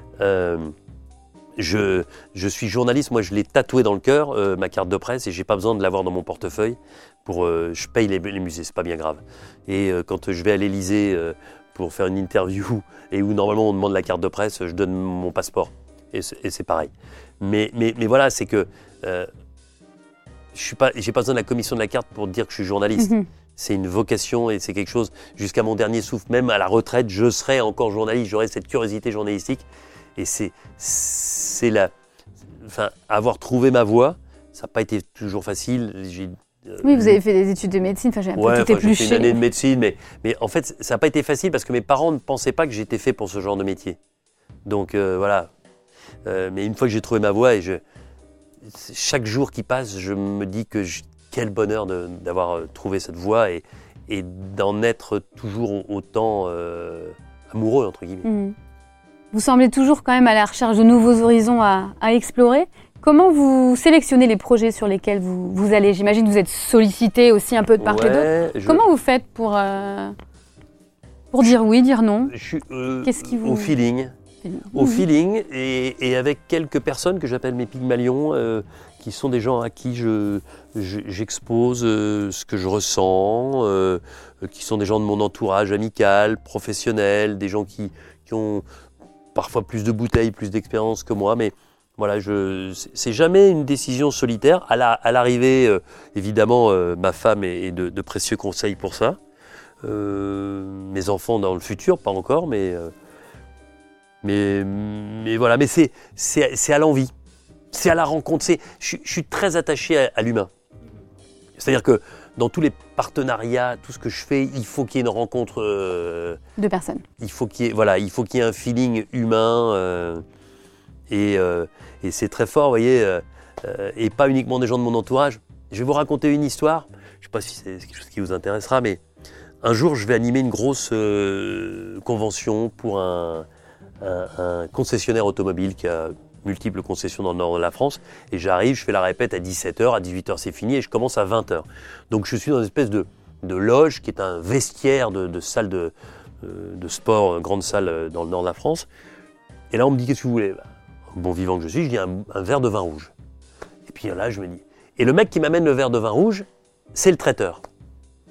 je suis journaliste, moi je l'ai tatoué dans le cœur, ma carte de presse, et j'ai pas besoin de l'avoir dans mon portefeuille. Je paye les musées, c'est pas bien grave. Et quand je vais à l'Élysée pour faire une interview et où normalement on demande la carte de presse, je donne mon passeport. Et c'est pareil. Mais voilà, c'est que j'ai pas besoin de la commission de la carte pour dire que je suis journaliste. C'est une vocation et c'est quelque chose, jusqu'à mon dernier souffle, même à la retraite, je serai encore journaliste, j'aurai cette curiosité journalistique. Et avoir trouvé ma voie, ça n'a pas été toujours facile. Oui, vous avez fait des études de médecine, j'ai un peu tout épluché. J'ai fait une année de médecine, mais en fait, ça n'a pas été facile parce que mes parents ne pensaient pas que j'étais fait pour ce genre de métier. Donc voilà. Mais une fois que j'ai trouvé ma voie, chaque jour qui passe, je me dis que quel bonheur d'avoir trouvé cette voie et d'en être toujours autant amoureux, entre guillemets. Vous semblez toujours quand même à la recherche de nouveaux horizons à explorer. Comment vous sélectionnez les projets sur lesquels vous allez ? J'imagine que vous êtes sollicité aussi un peu de part et d'autre. Comment vous faites pour dire oui, dire non ? Qu'est-ce qui vous... Au feeling. Au feeling et avec quelques personnes que j'appelle mes pygmalions, qui sont des gens à qui j'expose ce que je ressens, qui sont des gens de mon entourage amical, professionnel, des gens qui ont parfois plus de bouteilles, plus d'expérience que moi, mais voilà, c'est jamais une décision solitaire. À l'arrivée, évidemment, ma femme est de précieux conseils pour ça. Mes enfants dans le futur, pas encore, mais voilà. Mais c'est à l'envie, c'est à la rencontre. Je suis très attaché à l'humain. C'est-à-dire que dans tous les partenariats, tout ce que je fais, il faut qu'il y ait une rencontre de personnes. Il faut qu'il y ait un feeling humain et c'est très fort, vous voyez, et pas uniquement des gens de mon entourage. Je vais vous raconter une histoire. Je ne sais pas si c'est quelque chose qui vous intéressera, mais un jour, je vais animer une grosse convention pour un concessionnaire automobile qui a multiples concessions dans le nord de la France, et j'arrive, je fais la répète à 17h, à 18h c'est fini, et je commence à 20h. Donc je suis dans une espèce de loge qui est un vestiaire de salle de sport, une grande salle dans le nord de la France. Et là on me dit, qu'est-ce que vous voulez ? Bon vivant que je suis, je dis un verre de vin rouge. Et puis là je me dis, et le mec qui m'amène le verre de vin rouge, c'est le traiteur.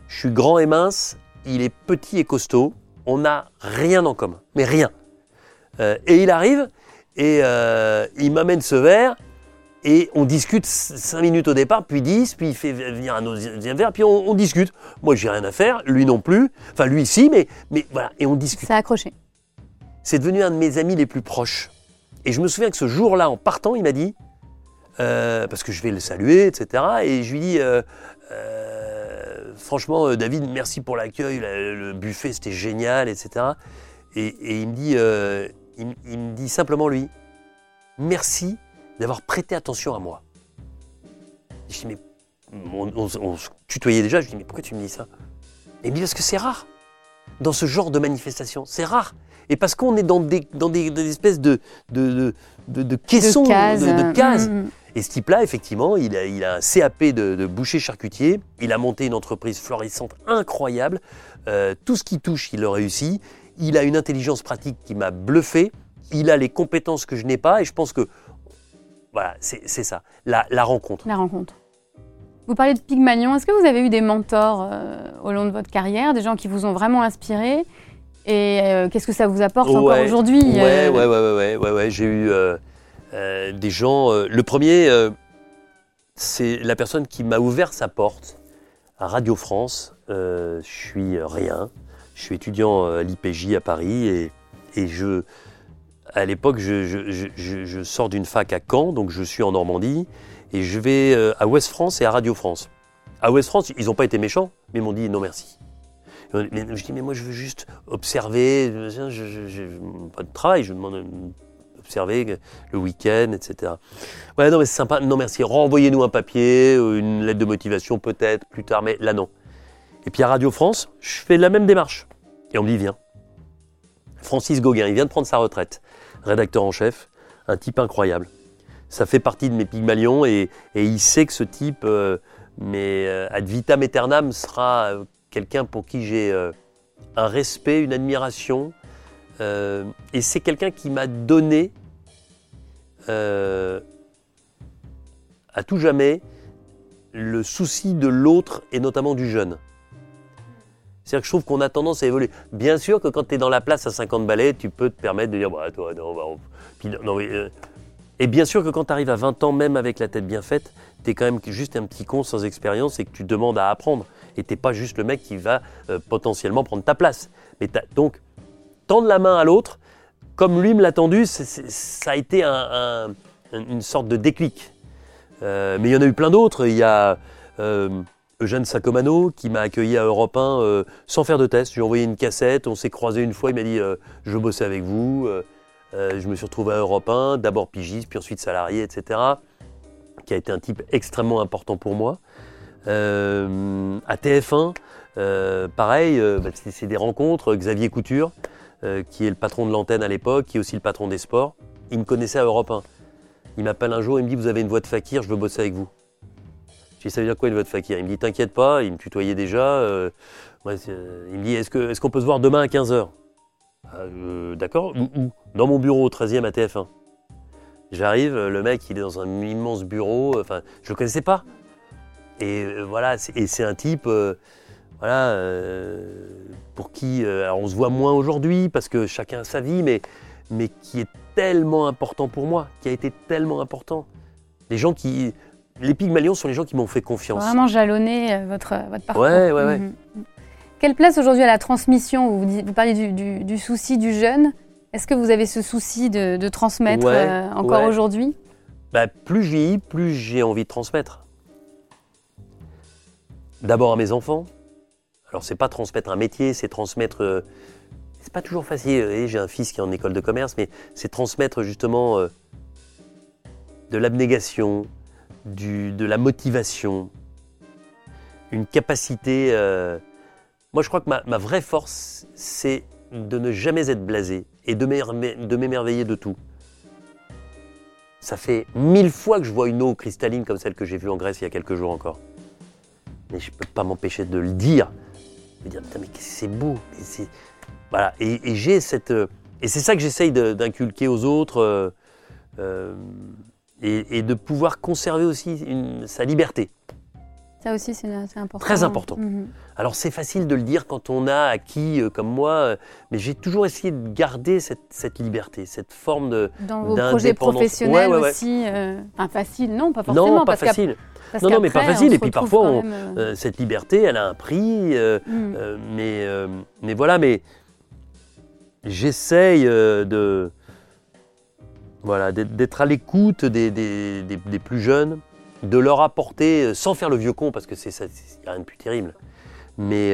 Je suis grand et mince, il est petit et costaud. On n'a rien en commun, mais rien. Et il arrive et il m'amène ce verre et on discute 5 minutes au départ, puis 10, puis il fait venir un deuxième verre, puis on discute. Moi, j'ai rien à faire, lui non plus. Enfin, lui, si, mais voilà, et on discute. Ça a accroché. C'est devenu un de mes amis les plus proches. Et je me souviens que ce jour-là, en partant, il m'a dit, parce que je vais le saluer, etc., et je lui dis, franchement, David, merci pour l'accueil, le buffet, c'était génial, etc. Et il me dit simplement, lui, merci d'avoir prêté attention à moi. Et je dis, mais on se tutoyait déjà, je dis, mais pourquoi tu me dis ça? Et il me dit, parce que c'est rare, dans ce genre de manifestation, c'est rare. Et parce qu'on est dans des espèces de caissons, de cases. Et ce type-là, effectivement, il a un CAP de boucher charcutier. Il a monté une entreprise florissante incroyable. Tout ce qu'il touche, il le réussit. Il a une intelligence pratique qui m'a bluffé. Il a les compétences que je n'ai pas. Et je pense que, voilà, c'est ça, la rencontre. La rencontre. Vous parlez de Pygmalion. Est-ce que vous avez eu des mentors au long de votre carrière, des gens qui vous ont vraiment inspiré? Et qu'est-ce que ça vous apporte encore aujourd'hui? Ouais. J'ai eu des gens. Le premier, c'est la personne qui m'a ouvert sa porte à Radio France. Je suis rien. Je suis étudiant à l'IPJ à Paris et à l'époque, je sors d'une fac à Caen, donc je suis en Normandie et je vais à Ouest France et à Radio France. À Ouest France, ils n'ont pas été méchants, mais ils m'ont dit non merci. Mais je dis, mais moi je veux juste observer, pas de travail, je demande observer le week-end, etc. Ouais, non mais c'est sympa, non merci, renvoyez-nous un papier, une lettre de motivation peut-être, plus tard, mais là non. Et puis à Radio France, je fais la même démarche. Et on me dit, viens. Francis Gauguin, il vient de prendre sa retraite, rédacteur en chef, un type incroyable. Ça fait partie de mes Pygmalions et il sait que ce type, ad vitam aeternam, sera quelqu'un pour qui j'ai un respect, une admiration. Et c'est quelqu'un qui m'a donné à tout jamais le souci de l'autre et notamment du jeune. C'est-à-dire que je trouve qu'on a tendance à évoluer. Bien sûr que quand tu es dans la place à 50 balais, tu peux te permettre de dire bah, toi, non, et bien sûr que quand tu arrives à 20 ans, même avec la tête bien faite, tu es quand même juste un petit con sans expérience et que tu demandes à apprendre. Et tu n'es pas juste le mec qui va potentiellement prendre ta place. Mais donc, tendre la main à l'autre, comme lui me l'a tendu, ça a été une sorte de déclic. Mais il y en a eu plein d'autres. Il y a Eugène Sacomano qui m'a accueilli à Europe 1 sans faire de test. Je lui ai envoyé une cassette, on s'est croisés une fois, il m'a dit je veux bosser avec vous. Je me suis retrouvé à Europe 1, d'abord pigiste, puis ensuite salarié, etc. Qui a été un type extrêmement important pour moi. À TF1, pareil, c'est des rencontres. Xavier Couture, qui est le patron de l'antenne à l'époque, qui est aussi le patron des sports, il me connaissait à Europe 1. Il m'appelle un jour, il me dit vous avez une voix de fakir, je veux bosser avec vous. Je dis ça veut dire quoi une voix de fakir? Il me dit t'inquiète pas, il me tutoyait déjà. Il me dit est-ce qu'on peut se voir demain à 15h? D'accord, où? Dans mon bureau au 13e à TF1. J'arrive, le mec il est dans un immense bureau, je le connaissais pas. Et voilà, c'est un type pour qui alors on se voit moins aujourd'hui parce que chacun a sa vie, mais qui est tellement important pour moi, qui a été tellement important. Les Pygmalions sont les gens qui m'ont fait confiance. Vraiment jalonné votre parcours. Ouais. Quelle place aujourd'hui à la transmission? Vous parlez du souci du jeune. Est-ce que vous avez ce souci de transmettre encore aujourd'hui? Plus je vieillis, plus j'ai envie de transmettre. D'abord à mes enfants. Alors c'est pas transmettre un métier, c'est transmettre... c'est pas toujours facile. J'ai un fils qui est en école de commerce, mais c'est transmettre justement de l'abnégation, de la motivation, une capacité... Moi je crois que ma vraie force, c'est de ne jamais être blasé et de m'émerveiller de tout. Ça fait 1000 fois que je vois une eau cristalline comme celle que j'ai vue en Grèce il y a quelques jours encore. Mais je ne peux pas m'empêcher de le dire. De dire, putain, mais c'est beau. Voilà. Et j'ai cette... Et c'est ça que j'essaye d'inculquer aux autres et de pouvoir conserver aussi sa liberté. Ça aussi, c'est important. Très important. Alors, c'est facile de le dire quand on a acquis, comme moi, mais j'ai toujours essayé de garder cette liberté, cette forme d'indépendance. Dans vos projets professionnels aussi, facile, non, pas forcément. Non, pas facile. Non, mais pas facile. Et puis parfois, cette liberté, elle a un prix. Mais voilà, mais j'essaye d'être à l'écoute des plus jeunes, de leur apporter, sans faire le vieux con, parce que c'est rien de plus terrible, mais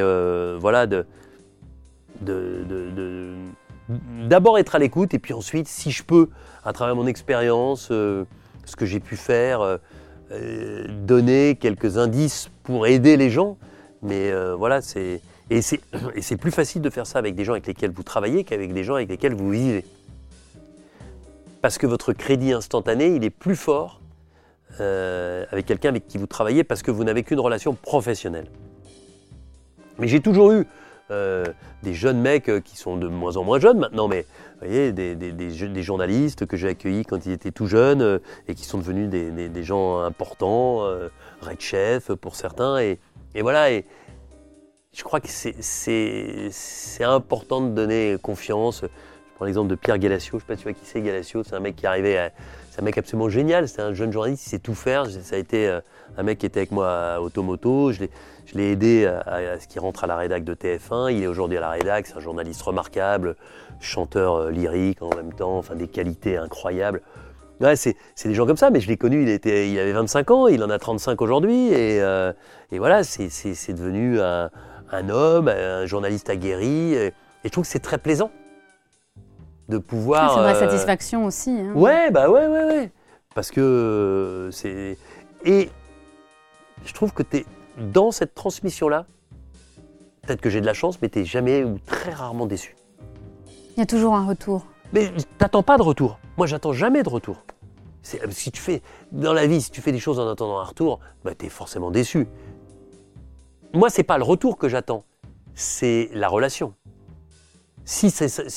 d'abord être à l'écoute, et puis ensuite, si je peux, à travers mon expérience, ce que j'ai pu faire, donner quelques indices pour aider les gens, mais c'est plus facile de faire ça avec des gens avec lesquels vous travaillez qu'avec des gens avec lesquels vous vivez. Parce que votre crédit instantané, il est plus fort avec quelqu'un avec qui vous travaillez parce que vous n'avez qu'une relation professionnelle. Mais j'ai toujours eu des jeunes mecs qui sont de moins en moins jeunes maintenant, mais vous voyez, des journalistes que j'ai accueillis quand ils étaient tout jeunes et qui sont devenus des gens importants, Red Chef pour certains, et voilà. Et je crois que c'est important de donner confiance. Je prends l'exemple de Pierre Galassio, je ne sais pas si tu vois qui c'est Galassio, c'est un mec qui arrivait c'est un mec absolument génial, c'est un jeune journaliste, il sait tout faire, ça a été un mec qui était avec moi à Automoto, je l'ai aidé à ce qu'il rentre à la rédac de TF1, il est aujourd'hui à la rédac, c'est un journaliste remarquable, chanteur lyrique en même temps, enfin des qualités incroyables. Ouais, c'est des gens comme ça, mais je l'ai connu, il avait 25 ans, il en a 35 aujourd'hui, et voilà, c'est devenu un homme, un journaliste aguerri, et je trouve que c'est très plaisant de pouvoir... C'est une vraie satisfaction aussi. Hein. Ouais. Parce que c'est... Et je trouve que tu es dans cette transmission-là, peut-être que j'ai de la chance, mais tu n'es jamais ou très rarement déçu. Il y a toujours un retour. Mais tu n'attends pas de retour. Moi, j'attends jamais de retour. Dans la vie, si tu fais des choses en attendant un retour, tu es forcément déçu. Moi, ce n'est pas le retour que j'attends, c'est la relation. Si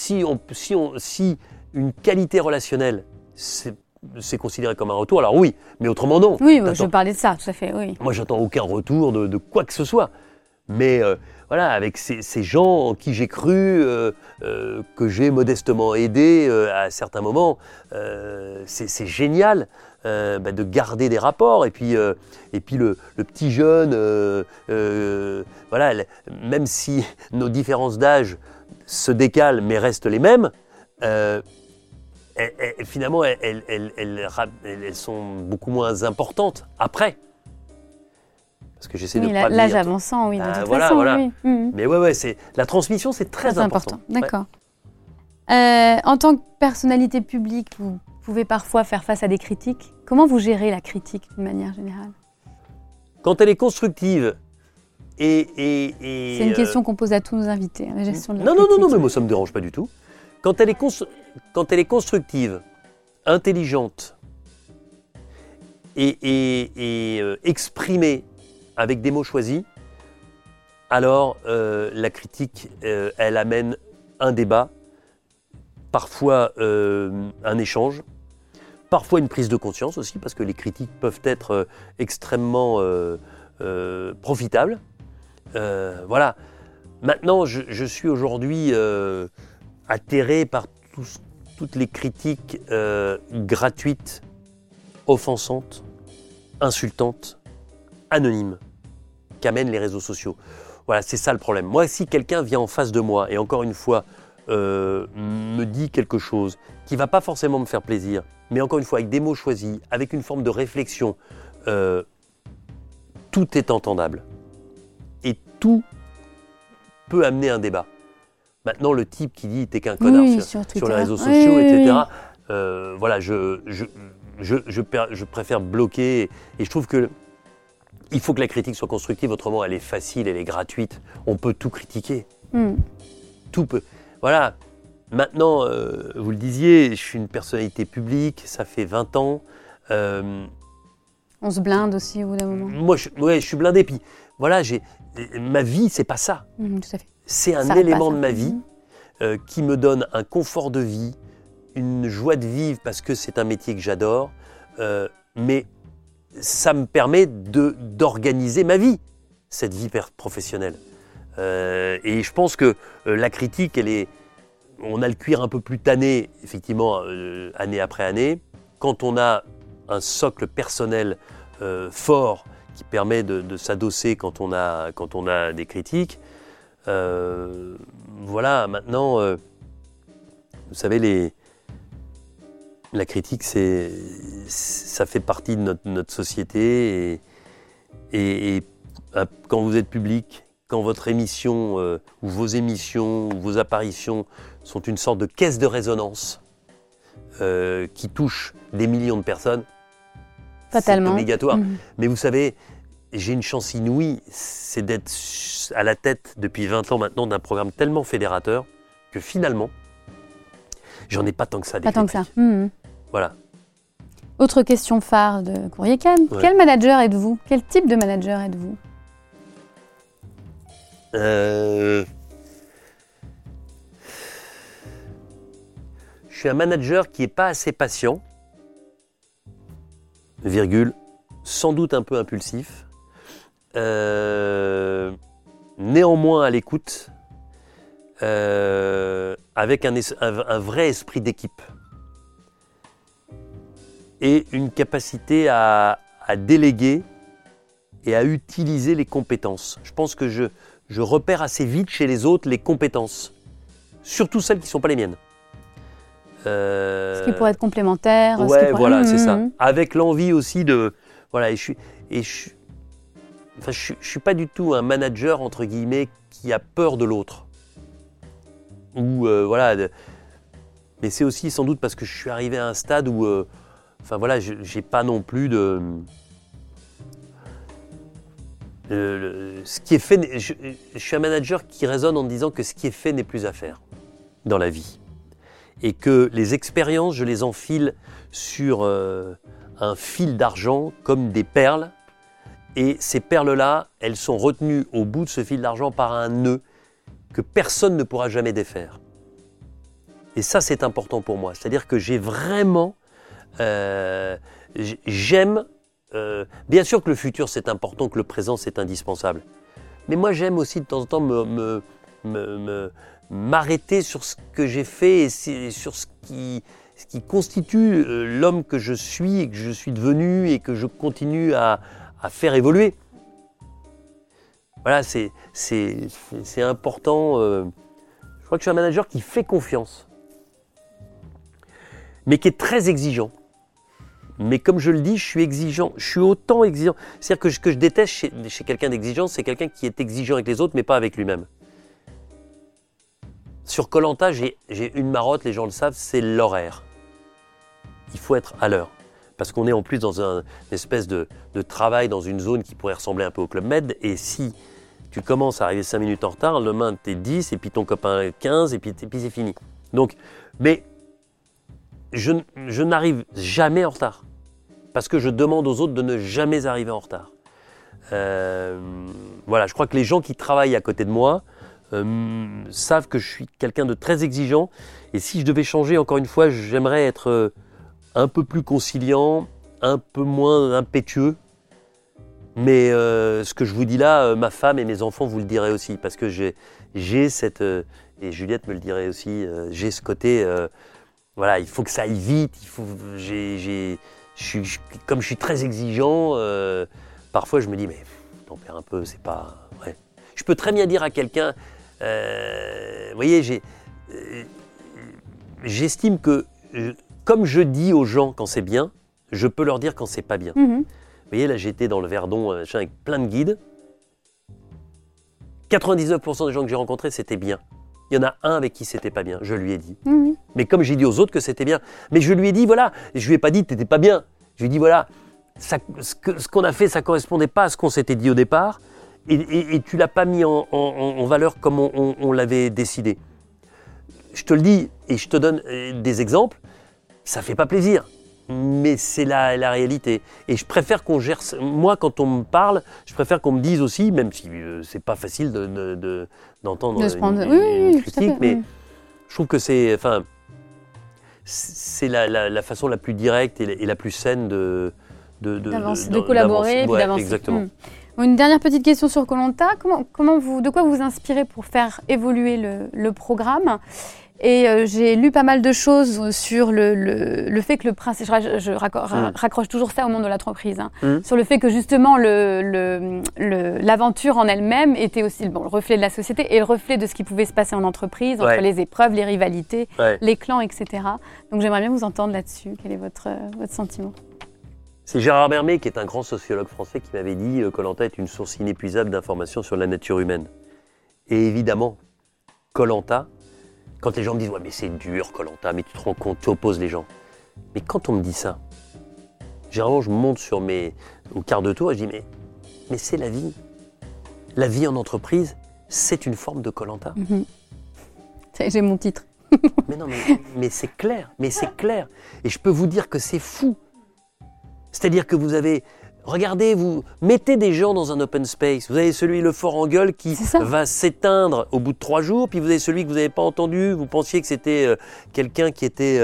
une qualité relationnelle, c'est considéré comme un retour, alors oui, mais autrement non. Oui, je parlais de ça, tout à fait, oui. Moi, j'attends aucun retour de quoi que ce soit. Mais voilà, avec ces gens en qui j'ai cru, que j'ai modestement aidé à certains moments, c'est génial de garder des rapports. Et puis le petit jeune, même si nos différences d'âge se décalent mais restent les mêmes, finalement, elles sont beaucoup moins importantes après. Parce que j'essaie de pas l'âge avançant, oui, de toute façon. Voilà. Oui. Mais la transmission, c'est très important. D'accord. Ouais. En tant que personnalité publique, vous pouvez parfois faire face à des critiques. Comment vous gérez la critique d'une manière générale ? Quand elle est constructive c'est une question qu'on pose à tous nos invités, la gestion de la critique. Non, mais moi ça me dérange pas du tout. Quand elle est constructive, intelligente et exprimée avec des mots choisis, alors la critique, elle amène un débat, parfois un échange, parfois une prise de conscience aussi, parce que les critiques peuvent être extrêmement profitables. Voilà. Maintenant, je suis aujourd'hui atterré par toutes les critiques gratuites, offensantes, insultantes, anonymes qu'amènent les réseaux sociaux. Voilà, c'est ça le problème. Moi, si quelqu'un vient en face de moi et encore une fois me dit quelque chose qui ne va pas forcément me faire plaisir, mais encore une fois avec des mots choisis, avec une forme de réflexion, tout est entendable. Et tout peut amener un débat. Maintenant, le type qui dit « t'es qu'un connard sur les réseaux sociaux, etc. » Voilà, je préfère bloquer. Et je trouve que il faut que la critique soit constructive, autrement elle est facile, elle est gratuite. On peut tout critiquer. Tout peut. Voilà. Maintenant, vous le disiez, je suis une personnalité publique, ça fait 20 ans. On se blinde aussi au bout d'un moment. Moi, je suis blindé. Puis voilà, ma vie, c'est pas ça. Tout à fait. C'est un élément de ma vie qui me donne un confort de vie, une joie de vivre parce que c'est un métier que j'adore. Mais ça me permet d'organiser ma vie, cette vie professionnelle. Et je pense que la critique, on a le cuir un peu plus tanné, effectivement, année après année. Quand on a un socle personnel fort qui permet de s'adosser quand on a des critiques, voilà, maintenant, vous savez, la critique, ça fait partie de notre société et quand vous êtes public, quand votre émission ou vos émissions ou vos apparitions sont une sorte de caisse de résonance qui touche des millions de personnes, fatalement, c'est obligatoire. Mais vous savez, j'ai une chance inouïe, c'est d'être à la tête depuis 20 ans maintenant d'un programme tellement fédérateur que finalement, j'en ai pas tant que ça. Pas tant que ça. Voilà. Autre question phare de Courrier Cannes. Ouais. Quel manager êtes-vous? Quel type de manager êtes-vous? Je suis un manager qui n'est pas assez patient, sans doute un peu impulsif, néanmoins à l'écoute, avec un vrai esprit d'équipe et une capacité à déléguer et à utiliser les compétences. Je pense que je repère assez vite chez les autres les compétences, surtout celles qui ne sont pas les miennes. Ce qui pourrait être complémentaire. Ouais, voilà, c'est ça. Avec l'envie aussi de... Voilà, je suis pas du tout un manager, entre guillemets, qui a peur de l'autre. Ou, voilà... Mais c'est aussi sans doute parce que je suis arrivé à un stade où... Enfin, voilà, j'ai pas non plus de... ce qui est fait, je suis un manager qui raisonne en disant que ce qui est fait n'est plus à faire dans la vie. Et que les expériences, je les enfile sur un fil d'argent comme des perles. Et ces perles-là, elles sont retenues au bout de ce fil d'argent par un nœud que personne ne pourra jamais défaire. Et ça, c'est important pour moi. C'est-à-dire que j'ai vraiment... j'aime... bien sûr que le futur c'est important, que le présent c'est indispensable. Mais moi j'aime aussi de temps en temps m'arrêter sur ce que j'ai fait et sur ce qui constitue l'homme que je suis et que je suis devenu et que je continue à faire évoluer. Voilà, c'est important. Je crois que je suis un manager qui fait confiance, mais qui est très exigeant. Mais comme je le dis, je suis exigeant. Je suis autant exigeant. C'est-à-dire que ce que je déteste chez quelqu'un d'exigeant, c'est quelqu'un qui est exigeant avec les autres, mais pas avec lui-même. Sur Koh-Lanta, j'ai une marotte, les gens le savent, c'est l'horaire. Il faut être à l'heure. Parce qu'on est en plus dans une espèce de travail, dans une zone qui pourrait ressembler un peu au Club Med. Et si tu commences à arriver 5 minutes en retard, le lendemain, t'es 10, et puis ton copain 15, et puis c'est fini. Donc, mais... Je n'arrive jamais en retard, parce que je demande aux autres de ne jamais arriver en retard. Voilà, je crois que les gens qui travaillent à côté de moi savent que je suis quelqu'un de très exigeant, et si je devais changer, encore une fois, j'aimerais être un peu plus conciliant, un peu moins impétueux, mais ce que je vous dis là, ma femme et mes enfants vous le diraient aussi, parce que j'ai cette... et Juliette me le dirait aussi, j'ai ce côté... Voilà, il faut que ça aille vite. Comme je suis très exigeant, parfois je me dis, mais t'en perds un peu, c'est pas... Ouais. Je peux très bien dire à quelqu'un, vous voyez, j'estime que, comme je dis aux gens quand c'est bien, je peux leur dire quand c'est pas bien. Vous voyez, là j'étais dans le Verdon avec plein de guides. 99% des gens que j'ai rencontrés, c'était bien. Il y en a un avec qui c'était pas bien, je lui ai dit. Mais comme j'ai dit aux autres que c'était bien. Mais je lui ai dit, voilà, je lui ai pas dit t'étais pas bien. Je lui ai dit, voilà, ce qu'on a fait, ça correspondait pas à ce qu'on s'était dit au départ, et tu l'as pas mis en valeur comme on l'avait décidé. Je te le dis, et je te donne des exemples, ça fait pas plaisir. Mais c'est la réalité. Et je préfère qu'on gère... Moi, quand on me parle, je préfère qu'on me dise aussi, même si c'est pas facile d'entendre une critique, mais je trouve que c'est la façon la plus directe et la plus saine de de collaborer et d'avancer. Exactement. Une dernière petite question sur Koh-Lanta. De quoi vous inspirez pour faire évoluer le programme ? Et j'ai lu pas mal de choses sur le fait que le principe, je raccroche toujours ça au monde de l'entreprise, sur le fait que justement l'aventure en elle-même était aussi le reflet de la société et le reflet de ce qui pouvait se passer en entreprise, entre les épreuves, les rivalités, les clans, etc. Donc j'aimerais bien vous entendre là-dessus. Quel est votre sentiment ? C'est Gérard Bermé, qui est un grand sociologue français, qui m'avait dit « Koh-Lanta est une source inépuisable d'informations sur la nature humaine ». Et évidemment, Koh-Lanta, quand les gens me disent « Ouais, mais c'est dur, Koh-Lanta, mais tu te rends compte, tu opposes les gens ». Mais quand on me dit ça, généralement, je monte au quart de tour et je dis « Mais c'est la vie. La vie en entreprise, c'est une forme de Koh-Lanta. » J'ai mon titre. Mais non, mais c'est clair, Et je peux vous dire que c'est fou. C'est-à-dire que regardez, vous mettez des gens dans un open space. Vous avez le fort en gueule qui va s'éteindre au bout de 3 jours, puis vous avez celui que vous n'avez pas entendu. Vous pensiez que c'était quelqu'un qui était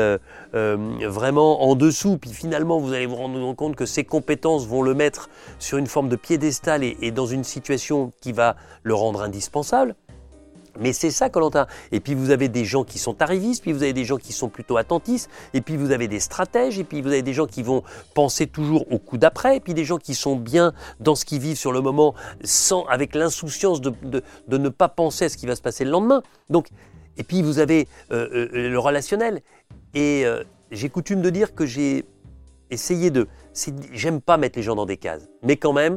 vraiment en dessous, puis finalement vous allez vous rendre compte que ses compétences vont le mettre sur une forme de piédestal et dans une situation qui va le rendre indispensable. Mais c'est ça, Koh-Lanta. Et puis vous avez des gens qui sont arrivistes, puis vous avez des gens qui sont plutôt attentistes, et puis vous avez des stratèges, et puis vous avez des gens qui vont penser toujours au coup d'après, et puis des gens qui sont bien dans ce qu'ils vivent sur le moment, avec l'insouciance de ne pas penser à ce qui va se passer le lendemain. Donc, et puis vous avez le relationnel. Et j'ai coutume de dire que j'ai essayé j'aime pas mettre les gens dans des cases, mais quand même,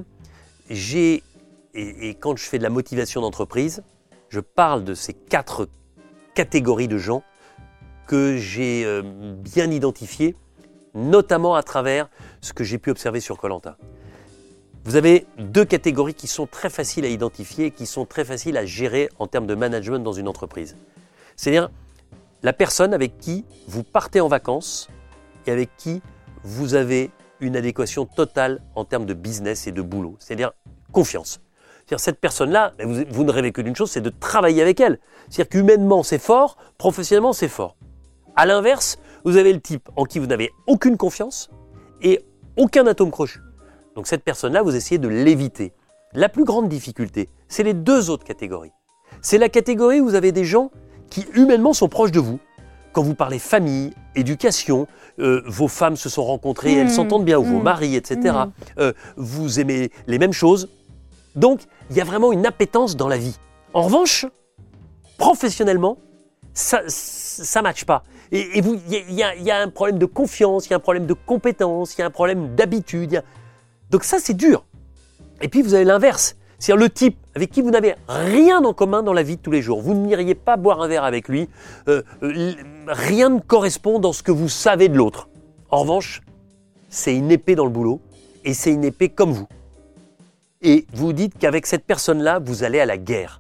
et quand je fais de la motivation d'entreprise, je parle de ces 4 catégories de gens que j'ai bien identifiées, notamment à travers ce que j'ai pu observer sur Koh-Lanta. Vous avez 2 catégories qui sont très faciles à identifier, qui sont très faciles à gérer en termes de management dans une entreprise. C'est-à-dire la personne avec qui vous partez en vacances et avec qui vous avez une adéquation totale en termes de business et de boulot, c'est-à-dire confiance. C'est-à-dire cette personne-là, vous ne rêvez que d'une chose, c'est de travailler avec elle. C'est-à-dire qu'humainement, c'est fort, professionnellement, c'est fort. À l'inverse, vous avez le type en qui vous n'avez aucune confiance et aucun atome crochu. Donc cette personne-là, vous essayez de l'éviter. La plus grande difficulté, c'est les 2 autres catégories. C'est la catégorie où vous avez des gens qui humainement sont proches de vous. Quand vous parlez famille, éducation, vos femmes se sont rencontrées, elles s'entendent bien, ou vos maris, etc. Vous aimez les mêmes choses. Donc, il y a vraiment une appétence dans la vie. En revanche, professionnellement, ça ne matche pas. Et il y a un problème de confiance, il y a un problème de compétence, il y a un problème d'habitude. Donc ça, c'est dur. Et puis, vous avez l'inverse. C'est-à-dire le type avec qui vous n'avez rien en commun dans la vie de tous les jours. Vous n'iriez pas boire un verre avec lui. Rien ne correspond dans ce que vous savez de l'autre. En revanche, c'est une épée dans le boulot et c'est une épée comme vous. Et vous dites qu'avec cette personne-là, vous allez à la guerre.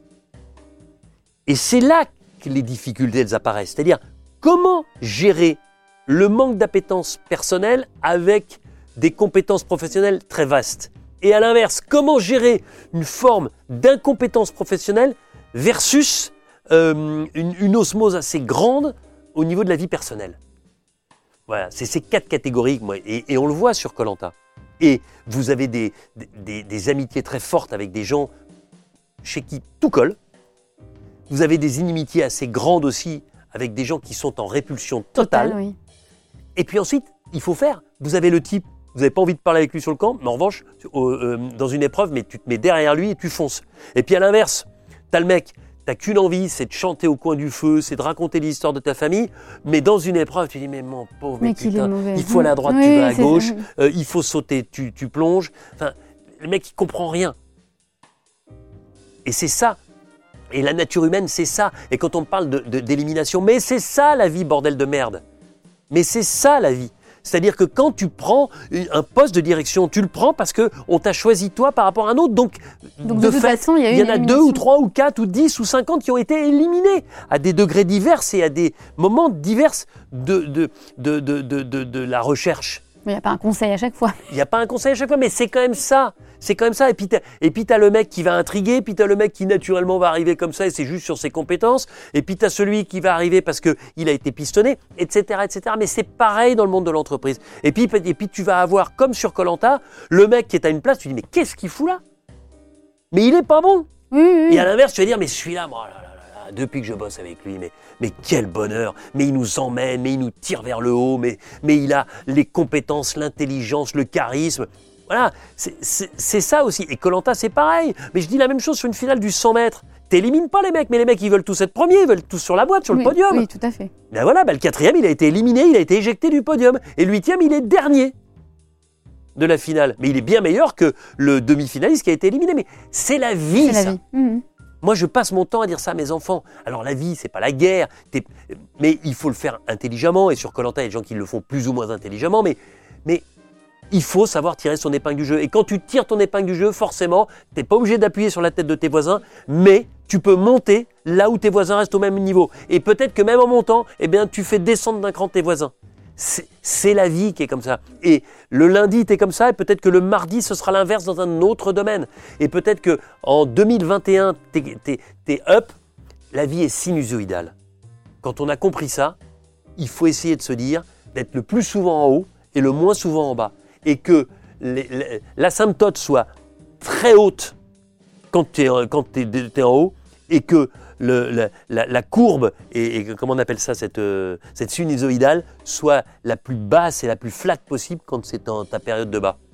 Et c'est là que les difficultés elles apparaissent. C'est-à-dire, comment gérer le manque d'appétence personnelle avec des compétences professionnelles très vastes ? Et à l'inverse, comment gérer une forme d'incompétence professionnelle versus une osmose assez grande au niveau de la vie personnelle ? Voilà, c'est ces 4 catégories, et on le voit sur Koh-Lanta. Et vous avez des amitiés très fortes avec des gens chez qui tout colle. Vous avez des inimitiés assez grandes aussi avec des gens qui sont en répulsion totale. Oui. Et puis ensuite, il faut faire. Vous avez le type, vous n'avez pas envie de parler avec lui sur le camp, mais en revanche, dans une épreuve, mais tu te mets derrière lui et tu fonces. Et puis à l'inverse, tu as le mec, tu n'as qu'une envie, c'est de chanter au coin du feu, c'est de raconter l'histoire de ta famille, mais dans une épreuve, tu dis, mais mon pauvre, mais putain, il faut aller à droite, tu vas à gauche, il faut sauter, tu plonges. Enfin, le mec, il ne comprend rien. Et c'est ça. Et la nature humaine, c'est ça. Et quand on parle d'élimination, mais c'est ça la vie, bordel de merde. Mais c'est ça la vie. C'est-à-dire que quand tu prends un poste de direction, tu le prends parce qu'on t'a choisi toi par rapport à un autre. Donc de toute façon, il y en a 2 ou 3 ou 4 ou 10 ou 50 qui ont été éliminés à des degrés divers et à des moments divers de la recherche. Mais il n'y a pas un conseil à chaque fois. Il n'y a pas un conseil à chaque fois, mais c'est quand même ça. c'est quand même ça. Et puis t'as le mec qui va intriguer, puis t'as le mec qui naturellement va arriver comme ça et c'est juste sur ses compétences. Et puis t'as celui qui va arriver parce qu'il a été pistonné, etc., etc. Mais c'est pareil dans le monde de l'entreprise. Et puis tu vas avoir, comme sur Koh-Lanta, le mec qui est à une place, tu dis mais qu'est-ce qu'il fout là? Mais il est pas bon. Et à l'inverse, tu vas dire mais celui-là, moi, depuis que je bosse avec lui, mais quel bonheur, mais il nous emmène, mais il nous tire vers le haut, mais il a les compétences, l'intelligence, le charisme. Voilà, c'est ça aussi. Et Koh-Lanta, c'est pareil. Mais je dis la même chose sur une finale du 100 mètres. T'élimines pas les mecs, mais les mecs, ils veulent tous être premiers, ils veulent tous sur la boîte, sur le podium. Oui, tout à fait. Ben voilà, le 4e, il a été éliminé, il a été éjecté du podium. Et le 8e, il est dernier de la finale. Mais il est bien meilleur que le demi-finaliste qui a été éliminé. Mais c'est la vie, ça. Moi, je passe mon temps à dire ça à mes enfants. Alors, la vie, c'est pas la guerre, mais il faut le faire intelligemment. Et sur Koh-Lanta, il y a des gens qui le font plus ou moins intelligemment, mais il faut savoir tirer son épingle du jeu. Et quand tu tires ton épingle du jeu, forcément, tu n'es pas obligé d'appuyer sur la tête de tes voisins, mais tu peux monter là où tes voisins restent au même niveau. Et peut-être que même en montant, eh bien, tu fais descendre d'un cran tes voisins. C'est la vie qui est comme ça. Et le lundi, tu es comme ça, et peut-être que le mardi, ce sera l'inverse dans un autre domaine. Et peut-être qu'en 2021, t'es up, la vie est sinusoïdale. Quand on a compris ça, il faut essayer de se dire d'être le plus souvent en haut et le moins souvent en bas. Et que l'asymptote soit très haute quand tu es en haut, et que la courbe, et comment on appelle ça, cette sinusoïdale, soit la plus basse et la plus flat possible quand c'est dans ta période de bas.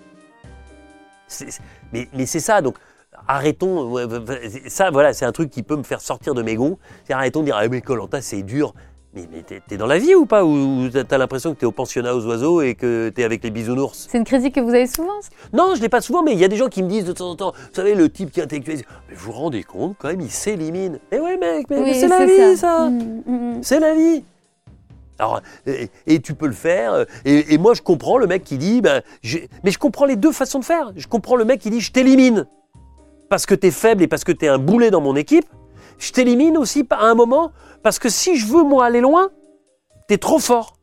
Mais c'est ça, donc arrêtons, ça voilà, c'est un truc qui peut me faire sortir de mes gonds, c'est arrêtons de dire ah mais Koh-Lanta c'est dur. Mais t'es dans la vie ou pas? Ou t'as l'impression que t'es au pensionnat aux oiseaux et que t'es avec les bisounours? C'est une critique que vous avez souvent? Non, je l'ai pas souvent, mais il y a des gens qui me disent de temps en temps, vous savez, le type qui est intellectuel, mais vous vous rendez compte, quand même, il s'élimine. Eh ouais mec, mais c'est la vie ça. C'est la vie. Alors, et tu peux le faire, et moi je comprends le mec qui dit, mais je comprends les deux façons de faire. Je comprends le mec qui dit, je t'élimine parce que t'es faible et parce que t'es un boulet dans mon équipe. Je t'élimine aussi à un moment parce que si je veux moi aller loin, t'es trop fort.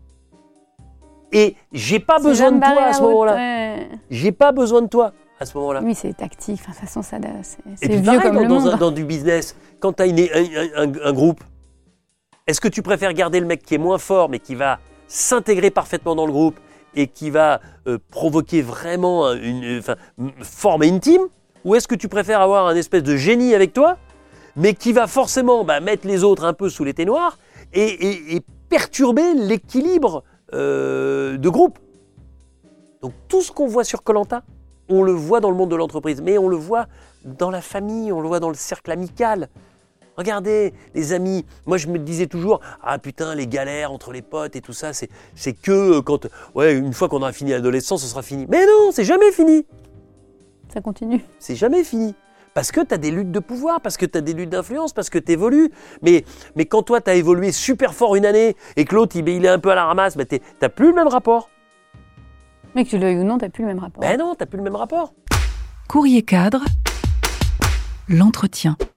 Et j'ai pas besoin de toi à ce moment-là. Ouais. J'ai pas besoin de toi à ce moment-là. Oui, c'est tactique. Enfin, de toute façon, c'est vieux pareil, comme le monde. Dans du business, quand tu as un groupe, est-ce que tu préfères garder le mec qui est moins fort mais qui va s'intégrer parfaitement dans le groupe et qui va provoquer vraiment une forme intime, ou est-ce que tu préfères avoir un espèce de génie avec toi mais qui va forcément mettre les autres un peu sous les noirs et perturber l'équilibre de groupe. Donc tout ce qu'on voit sur Koh-Lanta, on le voit dans le monde de l'entreprise, mais on le voit dans la famille, on le voit dans le cercle amical. Regardez, les amis, moi je me disais toujours, ah putain, les galères entre les potes et tout ça, c'est que quand, une fois qu'on aura fini l'adolescence, ce sera fini. Mais non, c'est jamais fini. Ça continue. C'est jamais fini. Parce que tu as des luttes de pouvoir, parce que tu as des luttes d'influence, parce que tu évolues. Mais quand toi, tu as évolué super fort une année et que l'autre, il est un peu à la ramasse, tu n'as plus le même rapport. Mais que tu le veuilles ou non, tu n'as plus le même rapport. Ben non, tu n'as plus le même rapport. Courrier Cadre, l'entretien.